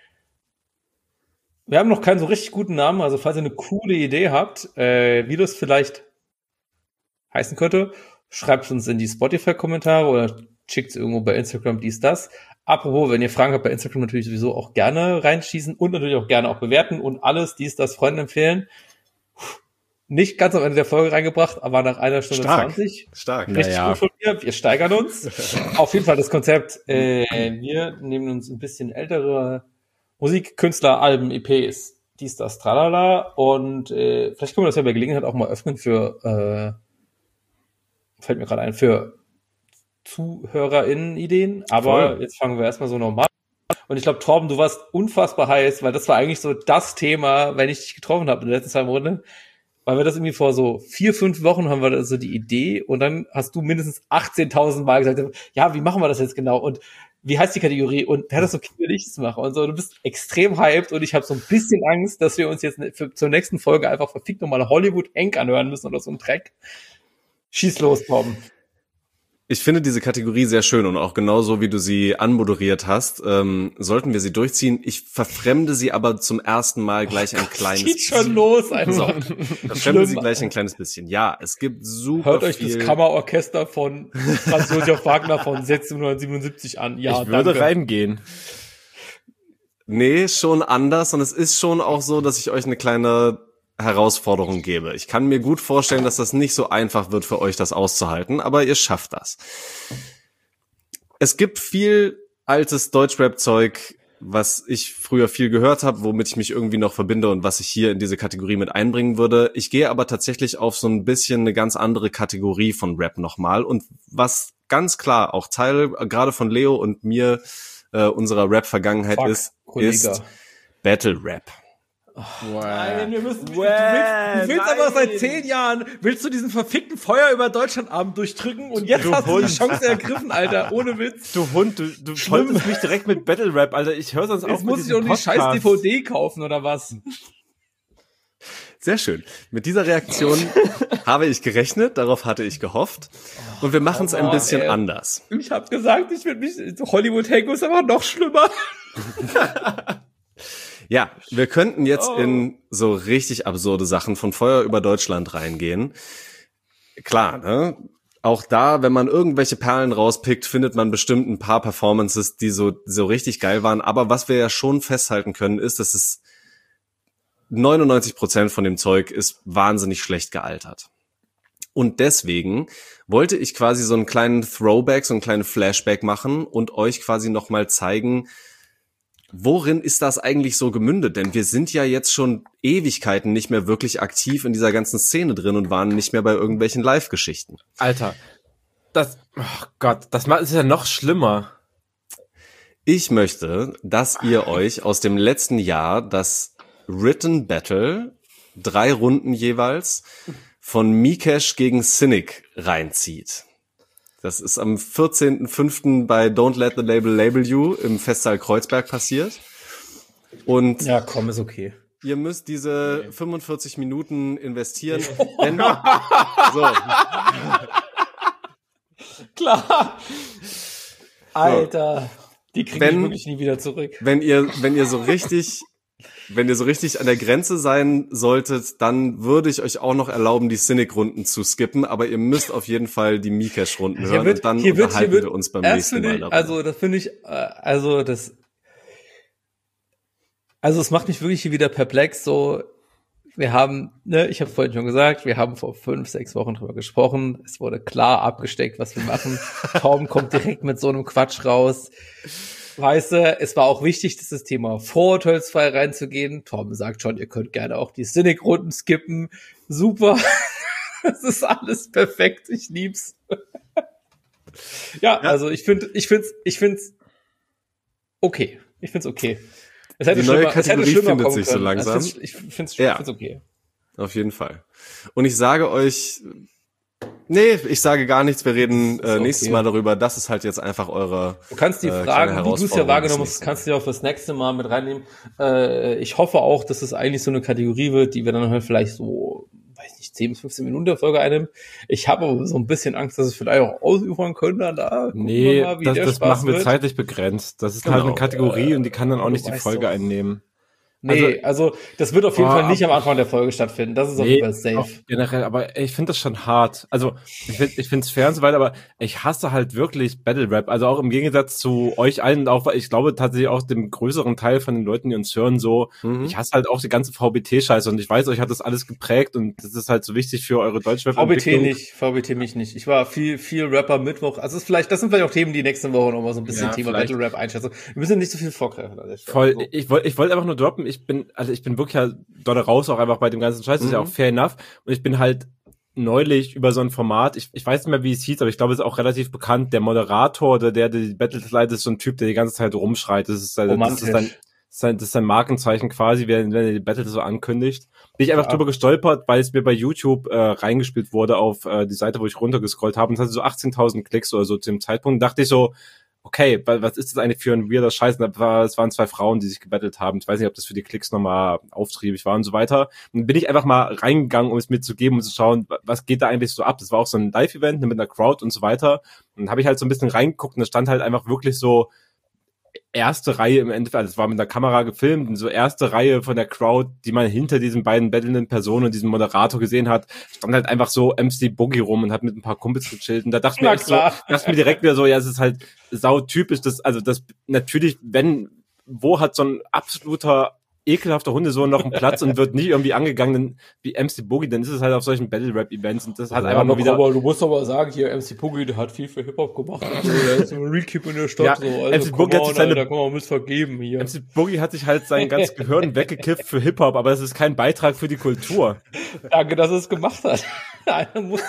Wir haben noch keinen so richtig guten Namen, also falls ihr eine coole Idee habt, wie das vielleicht heißen könnte, schreibt uns in die Spotify-Kommentare oder schickt es irgendwo bei Instagram, das. Apropos, wenn ihr Fragen habt bei Instagram, natürlich sowieso auch gerne reinschießen und natürlich auch gerne auch bewerten und alles, das, Freunden empfehlen. Nicht ganz am Ende der Folge reingebracht, aber nach 1 Stunde 20. Stark. Richtig gut von mir. Wir steigern uns. Auf jeden Fall das Konzept. Wir nehmen uns ein bisschen ältere Musikkünstler, Alben, EPs, das, tralala. Und vielleicht können wir das ja bei Gelegenheit auch mal öffnen für fällt mir gerade ein, für ZuhörerInnen-Ideen, aber Jetzt fangen wir erstmal so normal an. Und ich glaube, Torben, du warst unfassbar heiß, weil das war eigentlich so das Thema, wenn ich dich getroffen habe in den letzten 2 Monaten, weil wir das irgendwie vor so 4-5 Wochen haben wir da so die Idee und dann hast du mindestens 18.000 Mal gesagt, ja, wie machen wir das jetzt genau und wie heißt die Kategorie und wäre das okay, wenn ich das mache und so, du bist extrem hyped und ich habe so ein bisschen Angst, dass wir uns jetzt zur nächsten Folge einfach verfickt nochmal Hollywood Hank anhören müssen oder so ein Track. Schieß los, Torben. Ich finde diese Kategorie sehr schön und auch genauso, wie du sie anmoderiert hast, sollten wir sie durchziehen. Ich verfremde sie aber zum ersten Mal gleich ein kleines bisschen. Geht schon los, also. Verfremde sie gleich ein kleines bisschen. Ja, es gibt super Hört euch das Kammerorchester von Franz Josef Wagner von 1677 an. Ja, ich würde reingehen. Nee, schon anders und es ist schon auch so, dass ich euch eine kleine Herausforderung gebe. Ich kann mir gut vorstellen, dass das nicht so einfach wird für euch, das auszuhalten, aber ihr schafft das. Es gibt viel altes Deutschrap-Zeug, was ich früher viel gehört habe, womit ich mich irgendwie noch verbinde und was ich hier in diese Kategorie mit einbringen würde. Ich gehe aber tatsächlich auf so ein bisschen eine ganz andere Kategorie von Rap nochmal und was ganz klar auch Teil gerade von Leo und mir unserer Rap-Vergangenheit ist Battle Rap. Nein, wir müssen. Du willst aber seit 10 Jahren, willst du diesen verfickten Feuer über Deutschlandabend durchdrücken und jetzt hast du die Chance ergriffen, Alter, ohne Witz. Du Hund, du wolltest mich direkt mit Battle Rap, Alter, ich höre sonst auch jetzt muss ich doch die scheiß DVD kaufen, oder was? Sehr schön. Mit dieser Reaktion habe ich gerechnet, darauf hatte ich gehofft. Und wir machen es ein bisschen anders. Ich habe gesagt, ich will mich, Hollywood Hank ist aber noch schlimmer. Ja, wir könnten jetzt in so richtig absurde Sachen von Feuer über Deutschland reingehen. Klar, ne? Auch da, wenn man irgendwelche Perlen rauspickt, findet man bestimmt ein paar Performances, die so richtig geil waren. Aber was wir ja schon festhalten können, ist, dass es 99% von dem Zeug ist wahnsinnig schlecht gealtert. Und deswegen wollte ich quasi so einen kleinen Throwback, so einen kleinen Flashback machen und euch quasi nochmal zeigen, worin ist das eigentlich so gemündet? Denn wir sind ja jetzt schon Ewigkeiten nicht mehr wirklich aktiv in dieser ganzen Szene drin und waren nicht mehr bei irgendwelchen Live-Geschichten. Alter, das ist ja noch schlimmer. Ich möchte, dass ihr euch aus dem letzten Jahr das Written Battle, 3 Runden jeweils, von Mikesh gegen Cynic reinzieht. Das ist am 14.05. bei Don't Let the Label Label You im Festsaal Kreuzberg passiert. Und ja, komm, ist okay. ihr müsst diese 45 Minuten investieren. Denn, so. Klar. Alter, die kriege ich wirklich nie wieder zurück. Wenn ihr so richtig an der Grenze sein solltet, dann würde ich euch auch noch erlauben, die Cynic-Runden zu skippen, aber ihr müsst auf jeden Fall die Mikesh-Runden hören und dann unterhalten wir uns beim nächsten Mal darüber. Also das finde ich, also es macht mich wirklich hier wieder perplex, so, wir haben, ich habe vorhin schon gesagt, wir haben vor 5-6 Wochen drüber gesprochen. Es wurde klar abgesteckt, was wir machen. Tom kommt direkt mit so einem Quatsch raus. Weißt du, es war auch wichtig, das Thema vorurteilsfrei reinzugehen. Tom sagt schon, ihr könnt gerne auch die Cynic-Runden skippen. Super. Das ist alles perfekt. Ich lieb's. Ja, also ich find's okay. Ich find's okay. Die neue Kategorie findet sich so langsam. Also ich find's okay. Auf jeden Fall. Und ich sage euch, ich sage gar nichts. Wir reden nächstes Mal darüber. Das ist halt jetzt einfach eure. Du kannst die Fragen, wie du es ja wahrgenommen hast, kannst du ja auch fürs nächste Mal mit reinnehmen. Ich hoffe auch, dass es eigentlich so eine Kategorie wird, die wir dann halt vielleicht so, weiß nicht, 10 bis 15 Minuten der Folge einnimmt. Ich habe aber so ein bisschen Angst, dass es vielleicht auch ausufern könnte. Das machen wir zeitlich begrenzt. Das ist halt eine Kategorie und die kann dann auch nicht die Folge einnehmen. Nee, also das wird auf jeden Fall nicht am Anfang der Folge stattfinden. Das ist auf jeden Fall safe. Generell, aber ich finde das schon hart. Also ich finde es fair und so weiter, aber ich hasse halt wirklich Battle Rap. Also auch im Gegensatz zu euch allen, auch ich glaube tatsächlich auch dem größeren Teil von den Leuten, die uns hören, so, ich hasse halt auch die ganze VBT-Scheiße und ich weiß, euch hat das alles geprägt und das ist halt so wichtig für eure Deutschrap-Entwicklung. VBT mich nicht. Ich war viel Rapper Mittwoch. Also das sind vielleicht auch Themen, die nächste Woche noch mal so ein bisschen Thema Battle Rap einschätzen. Wir müssen nicht so viel vorgreifen. Voll. Ich wollte einfach nur droppen. Ich bin wirklich halt dort raus auch einfach bei dem ganzen Scheiß, das ist ja auch fair enough. Und ich bin halt neulich über so ein Format, ich weiß nicht mehr, wie es hieß, aber ich glaube, es ist auch relativ bekannt, der Moderator oder der die Battles leitet, ist so ein Typ, der die ganze Zeit rumschreit. Das ist sein Markenzeichen quasi, wenn er die Battles so ankündigt. Bin ich einfach drüber gestolpert, weil es mir bei YouTube reingespielt wurde auf die Seite, wo ich runtergescrollt habe und es hatte so 18.000 Klicks oder so zu dem Zeitpunkt. Dachte ich so, okay, was ist das eigentlich für ein weirder Scheiß? Es waren 2 Frauen, die sich gebettelt haben. Ich weiß nicht, ob das für die Klicks nochmal auftriebig war und so weiter. Und dann bin ich einfach mal reingegangen, um es mir zu geben und zu schauen, was geht da eigentlich so ab? Das war auch so ein Live-Event mit einer Crowd und so weiter. Und dann habe ich halt so ein bisschen reingeguckt und da stand halt einfach wirklich so erste Reihe im Endeffekt, also es war mit der Kamera gefilmt und so erste Reihe von der Crowd, die man hinter diesen beiden battlenden Personen und diesem Moderator gesehen hat, stand halt einfach so MC Boogie rum und hat mit ein paar Kumpels gechillt und da dachte ich mir direkt wieder so, ja, es ist halt sautypisch, das natürlich, wo hat so ein absoluter ekelhafter Hundesohn noch einen Platz und wird nie irgendwie angegangen wie MC Boogie, dann ist es halt auf solchen Battle-Rap-Events und das hat einfach nur wieder... Aber du musst aber sagen, hier MC Boogie, der hat viel für Hip-Hop gemacht und so, der ist ein Real Keep in der Stadt, so, also MC Boogie hat sich da kann man vergeben hier. MC Boogie hat sich halt sein ganzes Gehirn weggekifft für Hip-Hop, aber das ist kein Beitrag für die Kultur. Danke, dass er es gemacht hat. Einer muss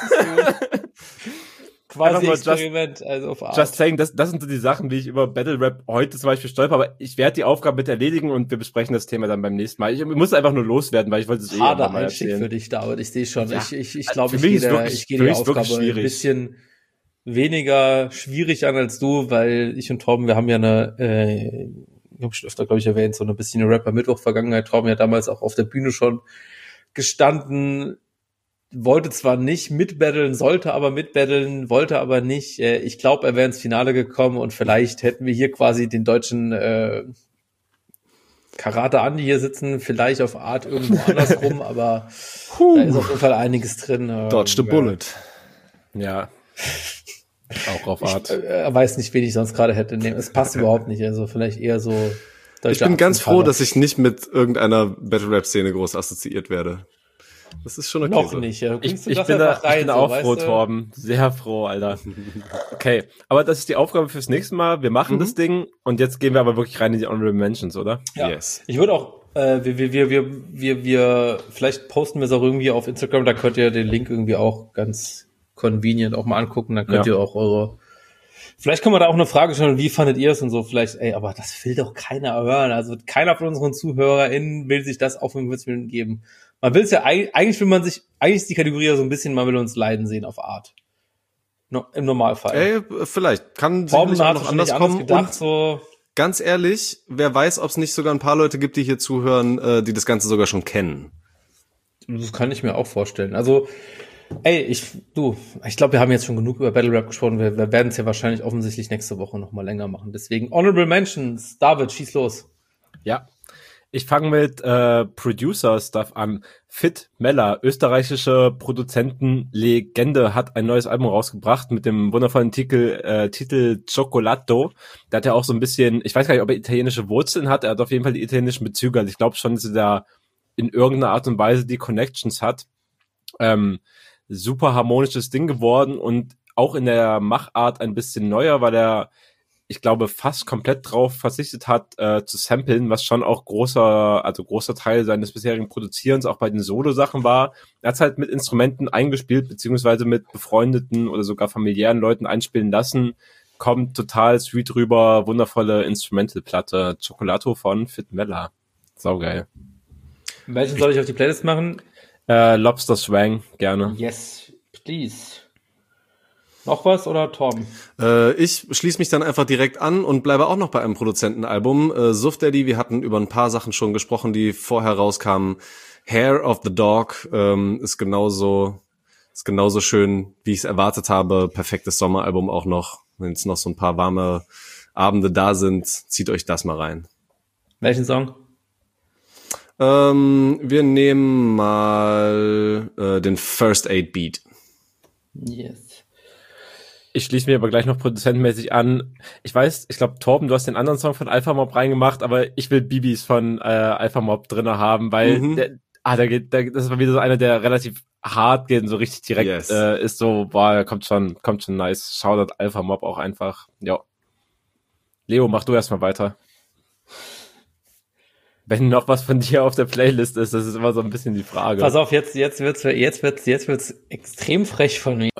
es quasi Experiment, also auf Art. Just saying, das sind so die Sachen, wie ich über Battle Rap heute zum Beispiel stolper, aber ich werde die Aufgabe mit erledigen und wir besprechen das Thema dann beim nächsten Mal. Ich muss einfach nur loswerden, weil ich wollte es mal erzählen. Für dich, David, ich sehe schon. Ja. Ich glaube, ich gehe die Aufgabe ein bisschen weniger schwierig an als du, weil ich und Torben, wir haben ja ich habe schon öfter, glaube ich, erwähnt, so ein bisschen eine Rapper-Mittwoch-Vergangenheit. Torben ja damals auch auf der Bühne schon gestanden, wollte zwar nicht mitbattlen, sollte aber mitbattlen, wollte aber nicht. Ich glaube, er wäre ins Finale gekommen und vielleicht hätten wir hier quasi den deutschen Karate Andi hier sitzen, vielleicht auf Art irgendwo andersrum, aber da ist auf jeden Fall einiges drin. Dodge the bullet. Ja. Auch auf Art. Ich weiß nicht, wen ich sonst gerade hätte nehmen. Es passt überhaupt nicht, also vielleicht eher so. Ich bin ganz froh, dass ich nicht mit irgendeiner Battle-Rap-Szene groß assoziiert werde. Das ist schon okay. Noch so. nicht, ja. Ich bin auch froh, Torben. Sehr froh, Alter. Okay, aber das ist die Aufgabe fürs nächste Mal. Wir machen das Ding und jetzt gehen wir aber wirklich rein in die Honorable Mentions, oder? Ja. Yes. Ich würde auch, wir vielleicht posten wir es auch irgendwie auf Instagram, da könnt ihr den Link irgendwie auch ganz convenient auch mal angucken, dann könnt ihr auch vielleicht kann man da auch eine Frage stellen, wie fandet ihr es und so, vielleicht, aber das will doch keiner hören, also keiner von unseren ZuhörerInnen will sich das auf 45 Minuten geben. Man will es ja, eigentlich ist die Kategorie ja so ein bisschen, man will uns leiden sehen auf Art. No, im Normalfall. Vielleicht. Kann sicherlich auch noch anders kommen. Gedacht, so. ganz ehrlich, wer weiß, ob es nicht sogar ein paar Leute gibt, die hier zuhören, die das Ganze sogar schon kennen. Das kann ich mir auch vorstellen. Also, ich glaube, wir haben jetzt schon genug über Battle Rap gesprochen. Wir werden es ja wahrscheinlich offensichtlich nächste Woche noch mal länger machen. Deswegen Honorable Mentions. David, schieß los. Ja, ich fange mit Producer-Stuff an. Fit Meller, österreichische Produzentenlegende, hat ein neues Album rausgebracht mit dem wundervollen Titel Cioccolato. Der hat ja auch so ein bisschen, ich weiß gar nicht, ob er italienische Wurzeln hat, er hat auf jeden Fall die italienischen Bezüge. Also ich glaube schon, dass er da in irgendeiner Art und Weise die Connections hat. Super harmonisches Ding geworden und auch in der Machart ein bisschen neuer, weil er, ich glaube, fast komplett drauf verzichtet hat, zu samplen, was schon auch großer Teil seines bisherigen Produzierens auch bei den Solo-Sachen war. Er hat es halt mit Instrumenten eingespielt, beziehungsweise mit befreundeten oder sogar familiären Leuten einspielen lassen. Kommt total sweet rüber, wundervolle Instrumental-Platte. Cioccolato von Fit Meller. Saugeil. Welchen soll ich auf die Playlist machen? Lobster Swang, gerne. Yes, please. Noch was oder Tom? Ich schließe mich dann einfach direkt an und bleibe auch noch bei einem Produzentenalbum. Suff Daddy, wir hatten über ein paar Sachen schon gesprochen, die vorher rauskamen. Hair of the Dog ist genauso schön, wie ich es erwartet habe. Perfektes Sommeralbum auch noch. Wenn jetzt noch so ein paar warme Abende da sind, zieht euch das mal rein. Welchen Song? Wir nehmen mal den First Aid Beat. Yes. Ich schließe mir aber gleich noch produzentenmäßig an. Ich glaube, Torben, du hast den anderen Song von Alpha Mob reingemacht, aber ich will Bibis von Alpha Mob drinne haben, weil das war wieder so einer, der relativ hart geht und so richtig direkt ist so, kommt schon nice. Shoutout Alpha Mob auch einfach. Ja. Leo, mach du erstmal weiter. Wenn noch was von dir auf der Playlist ist, das ist immer so ein bisschen die Frage. Pass auf, jetzt wird's extrem frech von mir.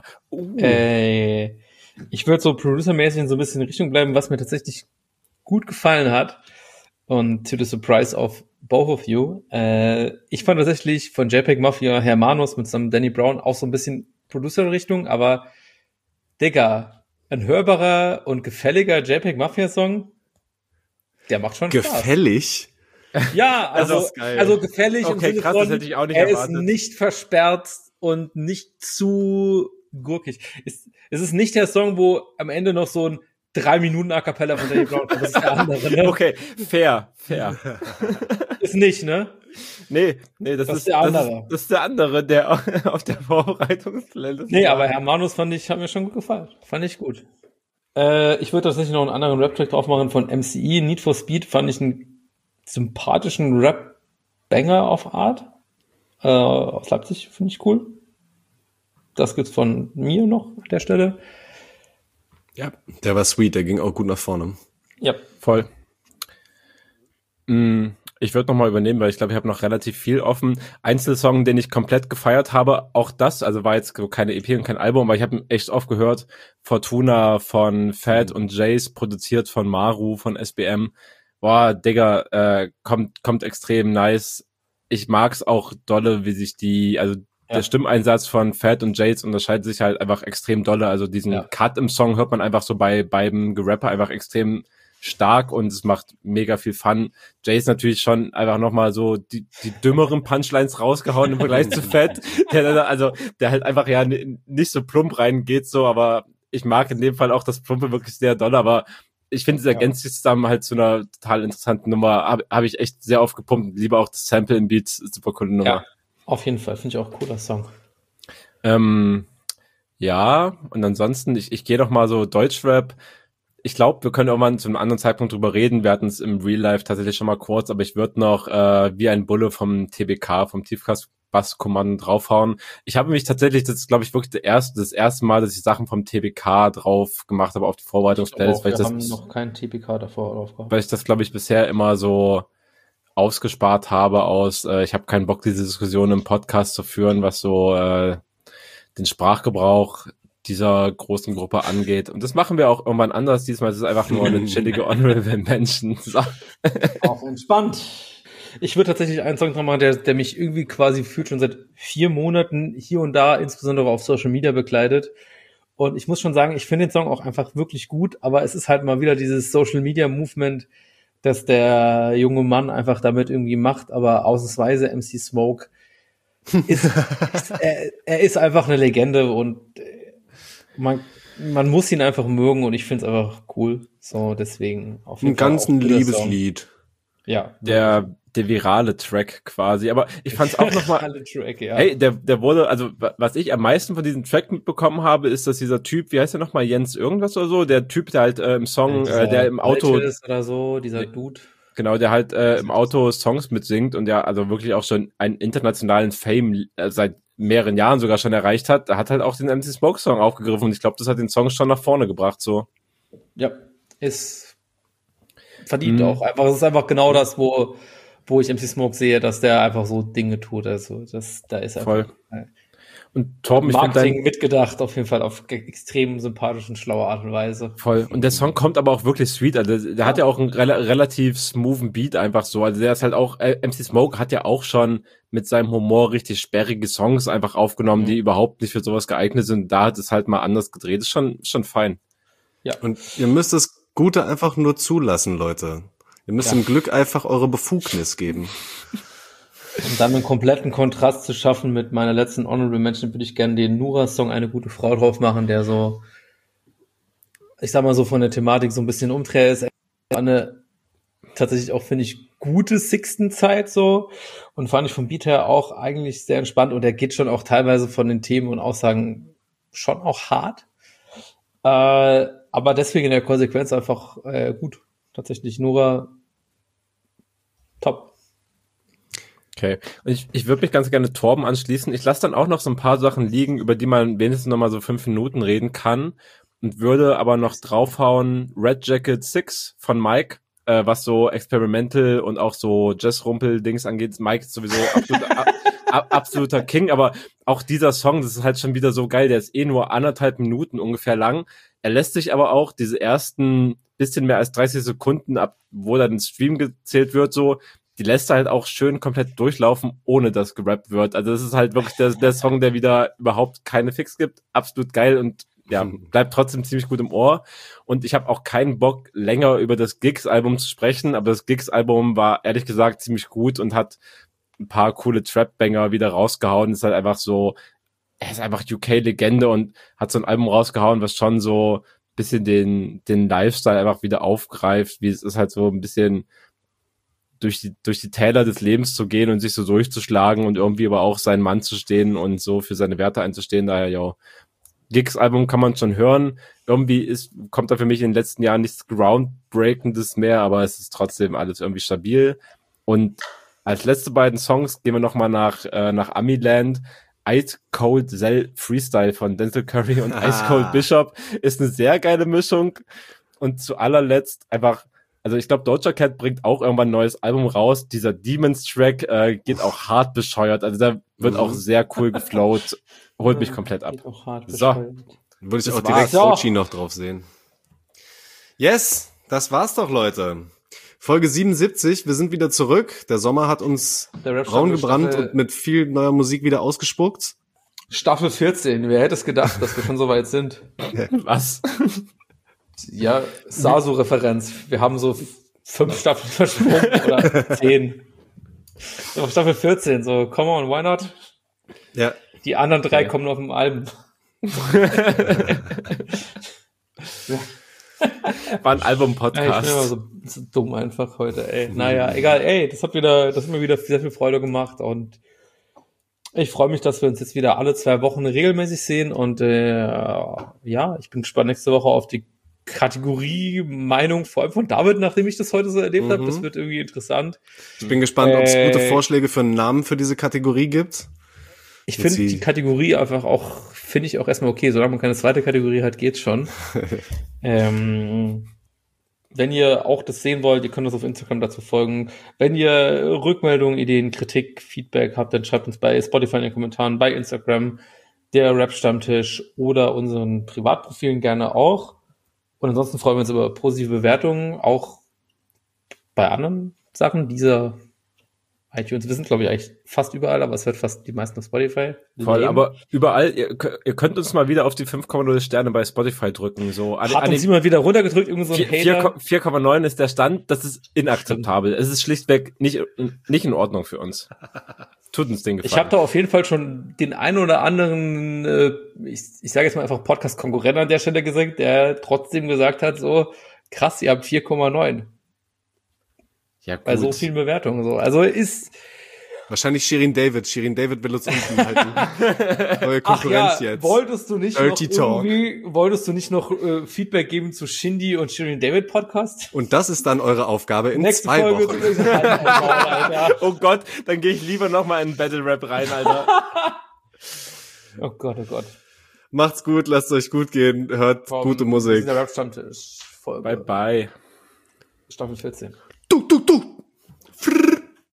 Ich würde so producermäßig in so ein bisschen in Richtung bleiben, was mir tatsächlich gut gefallen hat. Und to the surprise of both of you. Ich fand tatsächlich von JPEG Mafia Hermanos mit seinem Danny Brown auch so ein bisschen Producer-Richtung, aber Digga, ein hörbarer und gefälliger JPEG Mafia Song, der macht schon Spaß. Gefällig? Ja, also gefällig im Sinne krass, von, das hätte ich auch nicht er erwartet. ist nicht versperrt und nicht zu gurkig. Es ist nicht der Song, wo am Ende noch so ein 3 Minuten A Cappella von Danny Brown kommt. Das ist der andere, ne? Okay, fair. Ist nicht, ne? Nee, das ist der andere. Das ist der andere, der auf der Vorbereitungsplaylist. Nee, aber Hermanos hat mir schon gut gefallen. Fand ich gut. Ich würde tatsächlich noch einen anderen Rap-Track drauf machen von MCE. Need for Speed fand ich einen sympathischen Rap-Banger auf Art. Aus Leipzig, finde ich cool. Das gibt's von mir noch an der Stelle. Ja, der war sweet, der ging auch gut nach vorne. Ja. Voll. Ich würde nochmal übernehmen, weil ich glaube, ich habe noch relativ viel offen. Einzelsong, den ich komplett gefeiert habe, auch das, also war jetzt keine EP und kein Album, aber ich habe ihn echt oft gehört. Fortuna von Fat und Jace, produziert von Maru, von SBM. Boah, Digga, kommt extrem nice. Ich mag's auch dolle, wie sich der Stimmeinsatz von Fat und Jace unterscheidet sich halt einfach extrem dolle. Also diesen Cut im Song hört man einfach so bei beim Gerapper einfach extrem stark und es macht mega viel Fun. Jace natürlich schon einfach nochmal so die dümmeren Punchlines rausgehauen im Vergleich zu Fat, der halt einfach nicht so plump reingeht so, aber ich mag in dem Fall auch das Plumpe wirklich sehr doll, aber ich finde, es ergänzt sich zusammen halt zu einer total interessanten Nummer. Hab ich echt sehr oft gepumpt. Lieber auch das Sample im Beat, super coole Nummer. Ja, auf jeden Fall. Finde ich auch ein cooler Song. Ja, und ansonsten, ich gehe doch mal so Deutschrap. Ich glaube, wir können auch mal zu einem anderen Zeitpunkt drüber reden. Wir hatten es im Real Life tatsächlich schon mal kurz, aber ich würde noch wie ein Bulle vom TBK, vom Tiefbass-Kommando draufhauen. Ich habe mich tatsächlich, das ist glaube ich wirklich das erste Mal, dass ich Sachen vom TBK drauf gemacht habe auf die Vorbereitungsplaylist. Wir haben noch keinen TBK davor drauf gehabt. Weil ich das, glaube ich, bisher immer so ausgespart habe aus, ich habe keinen Bock, diese Diskussion im Podcast zu führen, was so den Sprachgebrauch dieser großen Gruppe angeht. Und das machen wir auch irgendwann anders. Diesmal ist es einfach nur eine chillige Honorable Mention. So. Auch entspannt. Ich würde tatsächlich einen Song dran machen, der mich irgendwie quasi fühlt schon seit 4 Monaten hier und da, insbesondere auf Social Media begleitet. Und ich muss schon sagen, ich finde den Song auch einfach wirklich gut, aber es ist halt mal wieder dieses Social Media Movement, dass der junge Mann einfach damit irgendwie macht, aber ausnahmsweise MC Smoke er ist einfach eine Legende und man muss ihn einfach mögen und ich finde es einfach cool. So, deswegen auf jeden Ein Fall. ganz ein Liebeslied. Ja. Der virale Track quasi. Aber ich fand's auch nochmal. Ja. Hey, der wurde, also was ich am meisten von diesem Track mitbekommen habe, ist, dass dieser Typ, wie heißt der nochmal, Jens irgendwas oder so, der Typ, der halt im Song, der im Auto ist oder so, dieser Dude. Genau, der halt im Auto Songs mitsingt und ja, also wirklich auch schon einen internationalen Fame seit mehreren Jahren sogar schon erreicht hat. Da hat halt auch den MC Smoke Song aufgegriffen und ich glaube, das hat den Song schon nach vorne gebracht, so. Ja, ist verdient auch. Einfach, es ist einfach genau das, wo ich MC Smoke sehe, dass der einfach so Dinge tut. Also, da ist einfach. Voll. Und Torben, ich finde Marketing mitgedacht, auf jeden Fall auf extrem sympathischen, schlauer Art und Weise. Voll. Und der Song kommt aber auch wirklich sweet. Also der hat ja auch einen relativ smoothen Beat einfach so. Also der ist halt auch, MC Smoke hat ja auch schon mit seinem Humor richtig sperrige Songs einfach aufgenommen, die überhaupt nicht für sowas geeignet sind. Da hat es halt mal anders gedreht. Ist schon fein. Ja. Und ihr müsst das Gute einfach nur zulassen, Leute. Ihr müsst dem Glück einfach eure Befugnis geben. Um dann einen kompletten Kontrast zu schaffen mit meiner letzten Honorable Mention, würde ich gerne den Nura-Song Eine gute Frau drauf machen, der so, ich sag mal so von der Thematik so ein bisschen umdreht ist. Eine tatsächlich auch, finde ich, gute Sixten-Zeit so und fand ich vom Beat her auch eigentlich sehr entspannt und der geht schon auch teilweise von den Themen und Aussagen schon auch hart. Aber deswegen in der Konsequenz einfach gut. Tatsächlich Nura top. Okay. Und ich würde mich ganz gerne Torben anschließen. Ich lasse dann auch noch so ein paar Sachen liegen, über die man wenigstens noch mal so 5 Minuten reden kann und würde aber noch draufhauen Red Jacket 6 von Mike, was so Experimental und auch so Jazz-Rumpel-Dings angeht. Mike ist sowieso absoluter King, aber auch dieser Song, das ist halt schon wieder so geil, der ist nur 1,5 Minuten ungefähr lang. Er lässt sich aber auch diese ersten bisschen mehr als 30 Sekunden ab, wo dann ein Stream gezählt wird, so, die lässt er halt auch schön komplett durchlaufen, ohne dass gerappt wird. Also das ist halt wirklich der Song, der wieder überhaupt keine Fix gibt. Absolut geil und ja, bleibt trotzdem ziemlich gut im Ohr. Und ich habe auch keinen Bock, länger über das Gigs-Album zu sprechen, aber das Gigs-Album war ehrlich gesagt ziemlich gut und hat ein paar coole Trap-Banger wieder rausgehauen. Ist halt einfach so, er ist einfach UK-Legende und hat so ein Album rausgehauen, was schon so ein bisschen den Lifestyle einfach wieder aufgreift, wie es ist halt so ein bisschen durch die Täler des Lebens zu gehen und sich so durchzuschlagen und irgendwie aber auch seinen Mann zu stehen und so für seine Werte einzustehen. Daher, ja, Gigs-Album kann man schon hören. Irgendwie kommt da für mich in den letzten Jahren nichts Groundbreakendes mehr, aber es ist trotzdem alles irgendwie stabil. Und als letzte beiden Songs gehen wir nochmal nach Amiland. Ice Cold Zell Freestyle von Denzel Curry und Ice Cold Bishop ist eine sehr geile Mischung. Und zu allerletzt einfach, also ich glaube, Doja Cat bringt auch irgendwann ein neues Album raus. Dieser Demons-Track geht auch hart bescheuert. Also der wird auch sehr cool geflowt. Holt mich komplett ab. So, würde ich auch direkt Ochi noch drauf sehen. Yes, das war's doch, Leute. Folge 77, wir sind wieder zurück. Der Sommer hat uns braun gebrannt und mit viel neuer Musik wieder ausgespuckt. Staffel 14, wer hätte es gedacht, dass wir schon so weit sind? Was? Ja, Sasu-Referenz. Wir haben so 5 Staffeln versprungen oder 10. So, Staffel 14, so, come on, why not? Ja. Die anderen 3 kommen auf dem Album. War ein Album-Podcast. Ich bin immer so dumm einfach heute, ey. Naja, egal, ey, das hat mir wieder sehr viel Freude gemacht und ich freue mich, dass wir uns jetzt wieder alle 2 Wochen regelmäßig sehen und ja, ich bin gespannt nächste Woche auf die Kategorie-Meinung, vor allem von David, nachdem ich das heute so erlebt habe. Das wird irgendwie interessant. Ich bin gespannt, ob es gute Vorschläge für einen Namen für diese Kategorie gibt. Ich finde die Kategorie einfach auch, finde ich auch erstmal okay. Solange man keine zweite Kategorie hat, geht's schon. Wenn ihr auch das sehen wollt, ihr könnt uns auf Instagram dazu folgen. Wenn ihr Rückmeldungen, Ideen, Kritik, Feedback habt, dann schreibt uns bei Spotify in den Kommentaren, bei Instagram, der Rap-Stammtisch oder unseren Privatprofilen gerne auch. Und ansonsten freuen wir uns über positive Bewertungen, auch bei anderen Sachen dieser iTunes. Wir sind, glaube ich, eigentlich fast überall, aber es hört fast die meisten auf Spotify. Voll, aber überall, ihr könnt uns mal wieder auf die 5,0 Sterne bei Spotify drücken. So, hat uns jemand wieder runtergedrückt, irgend so ein Hater. 4,9 ist der Stand, das ist inakzeptabel. Es ist schlichtweg nicht in Ordnung für uns. Tut uns den Gefallen. Ich habe da auf jeden Fall schon den einen oder anderen, ich sage jetzt mal einfach Podcast-Konkurrent an der Stelle gesagt, der trotzdem gesagt hat, so, krass, ihr habt 4,9. Ja, gut. Bei so vielen Bewertungen so. Also ist wahrscheinlich Shirin David. Shirin David will uns unten halten. Neue Konkurrenz jetzt. Wolltest du nicht Dirty noch Feedback geben zu Shindy und Shirin David Podcast? Und das ist dann eure Aufgabe in Nächste 2 Folge Wochen. Alter. Oh Gott, dann gehe ich lieber noch mal in Battle Rap rein, Alter. Oh Gott, oh Gott. Macht's gut, lasst euch gut gehen, hört gute Musik. Der Rap-Stammtisch. Folge Bye bye. Staffel 14.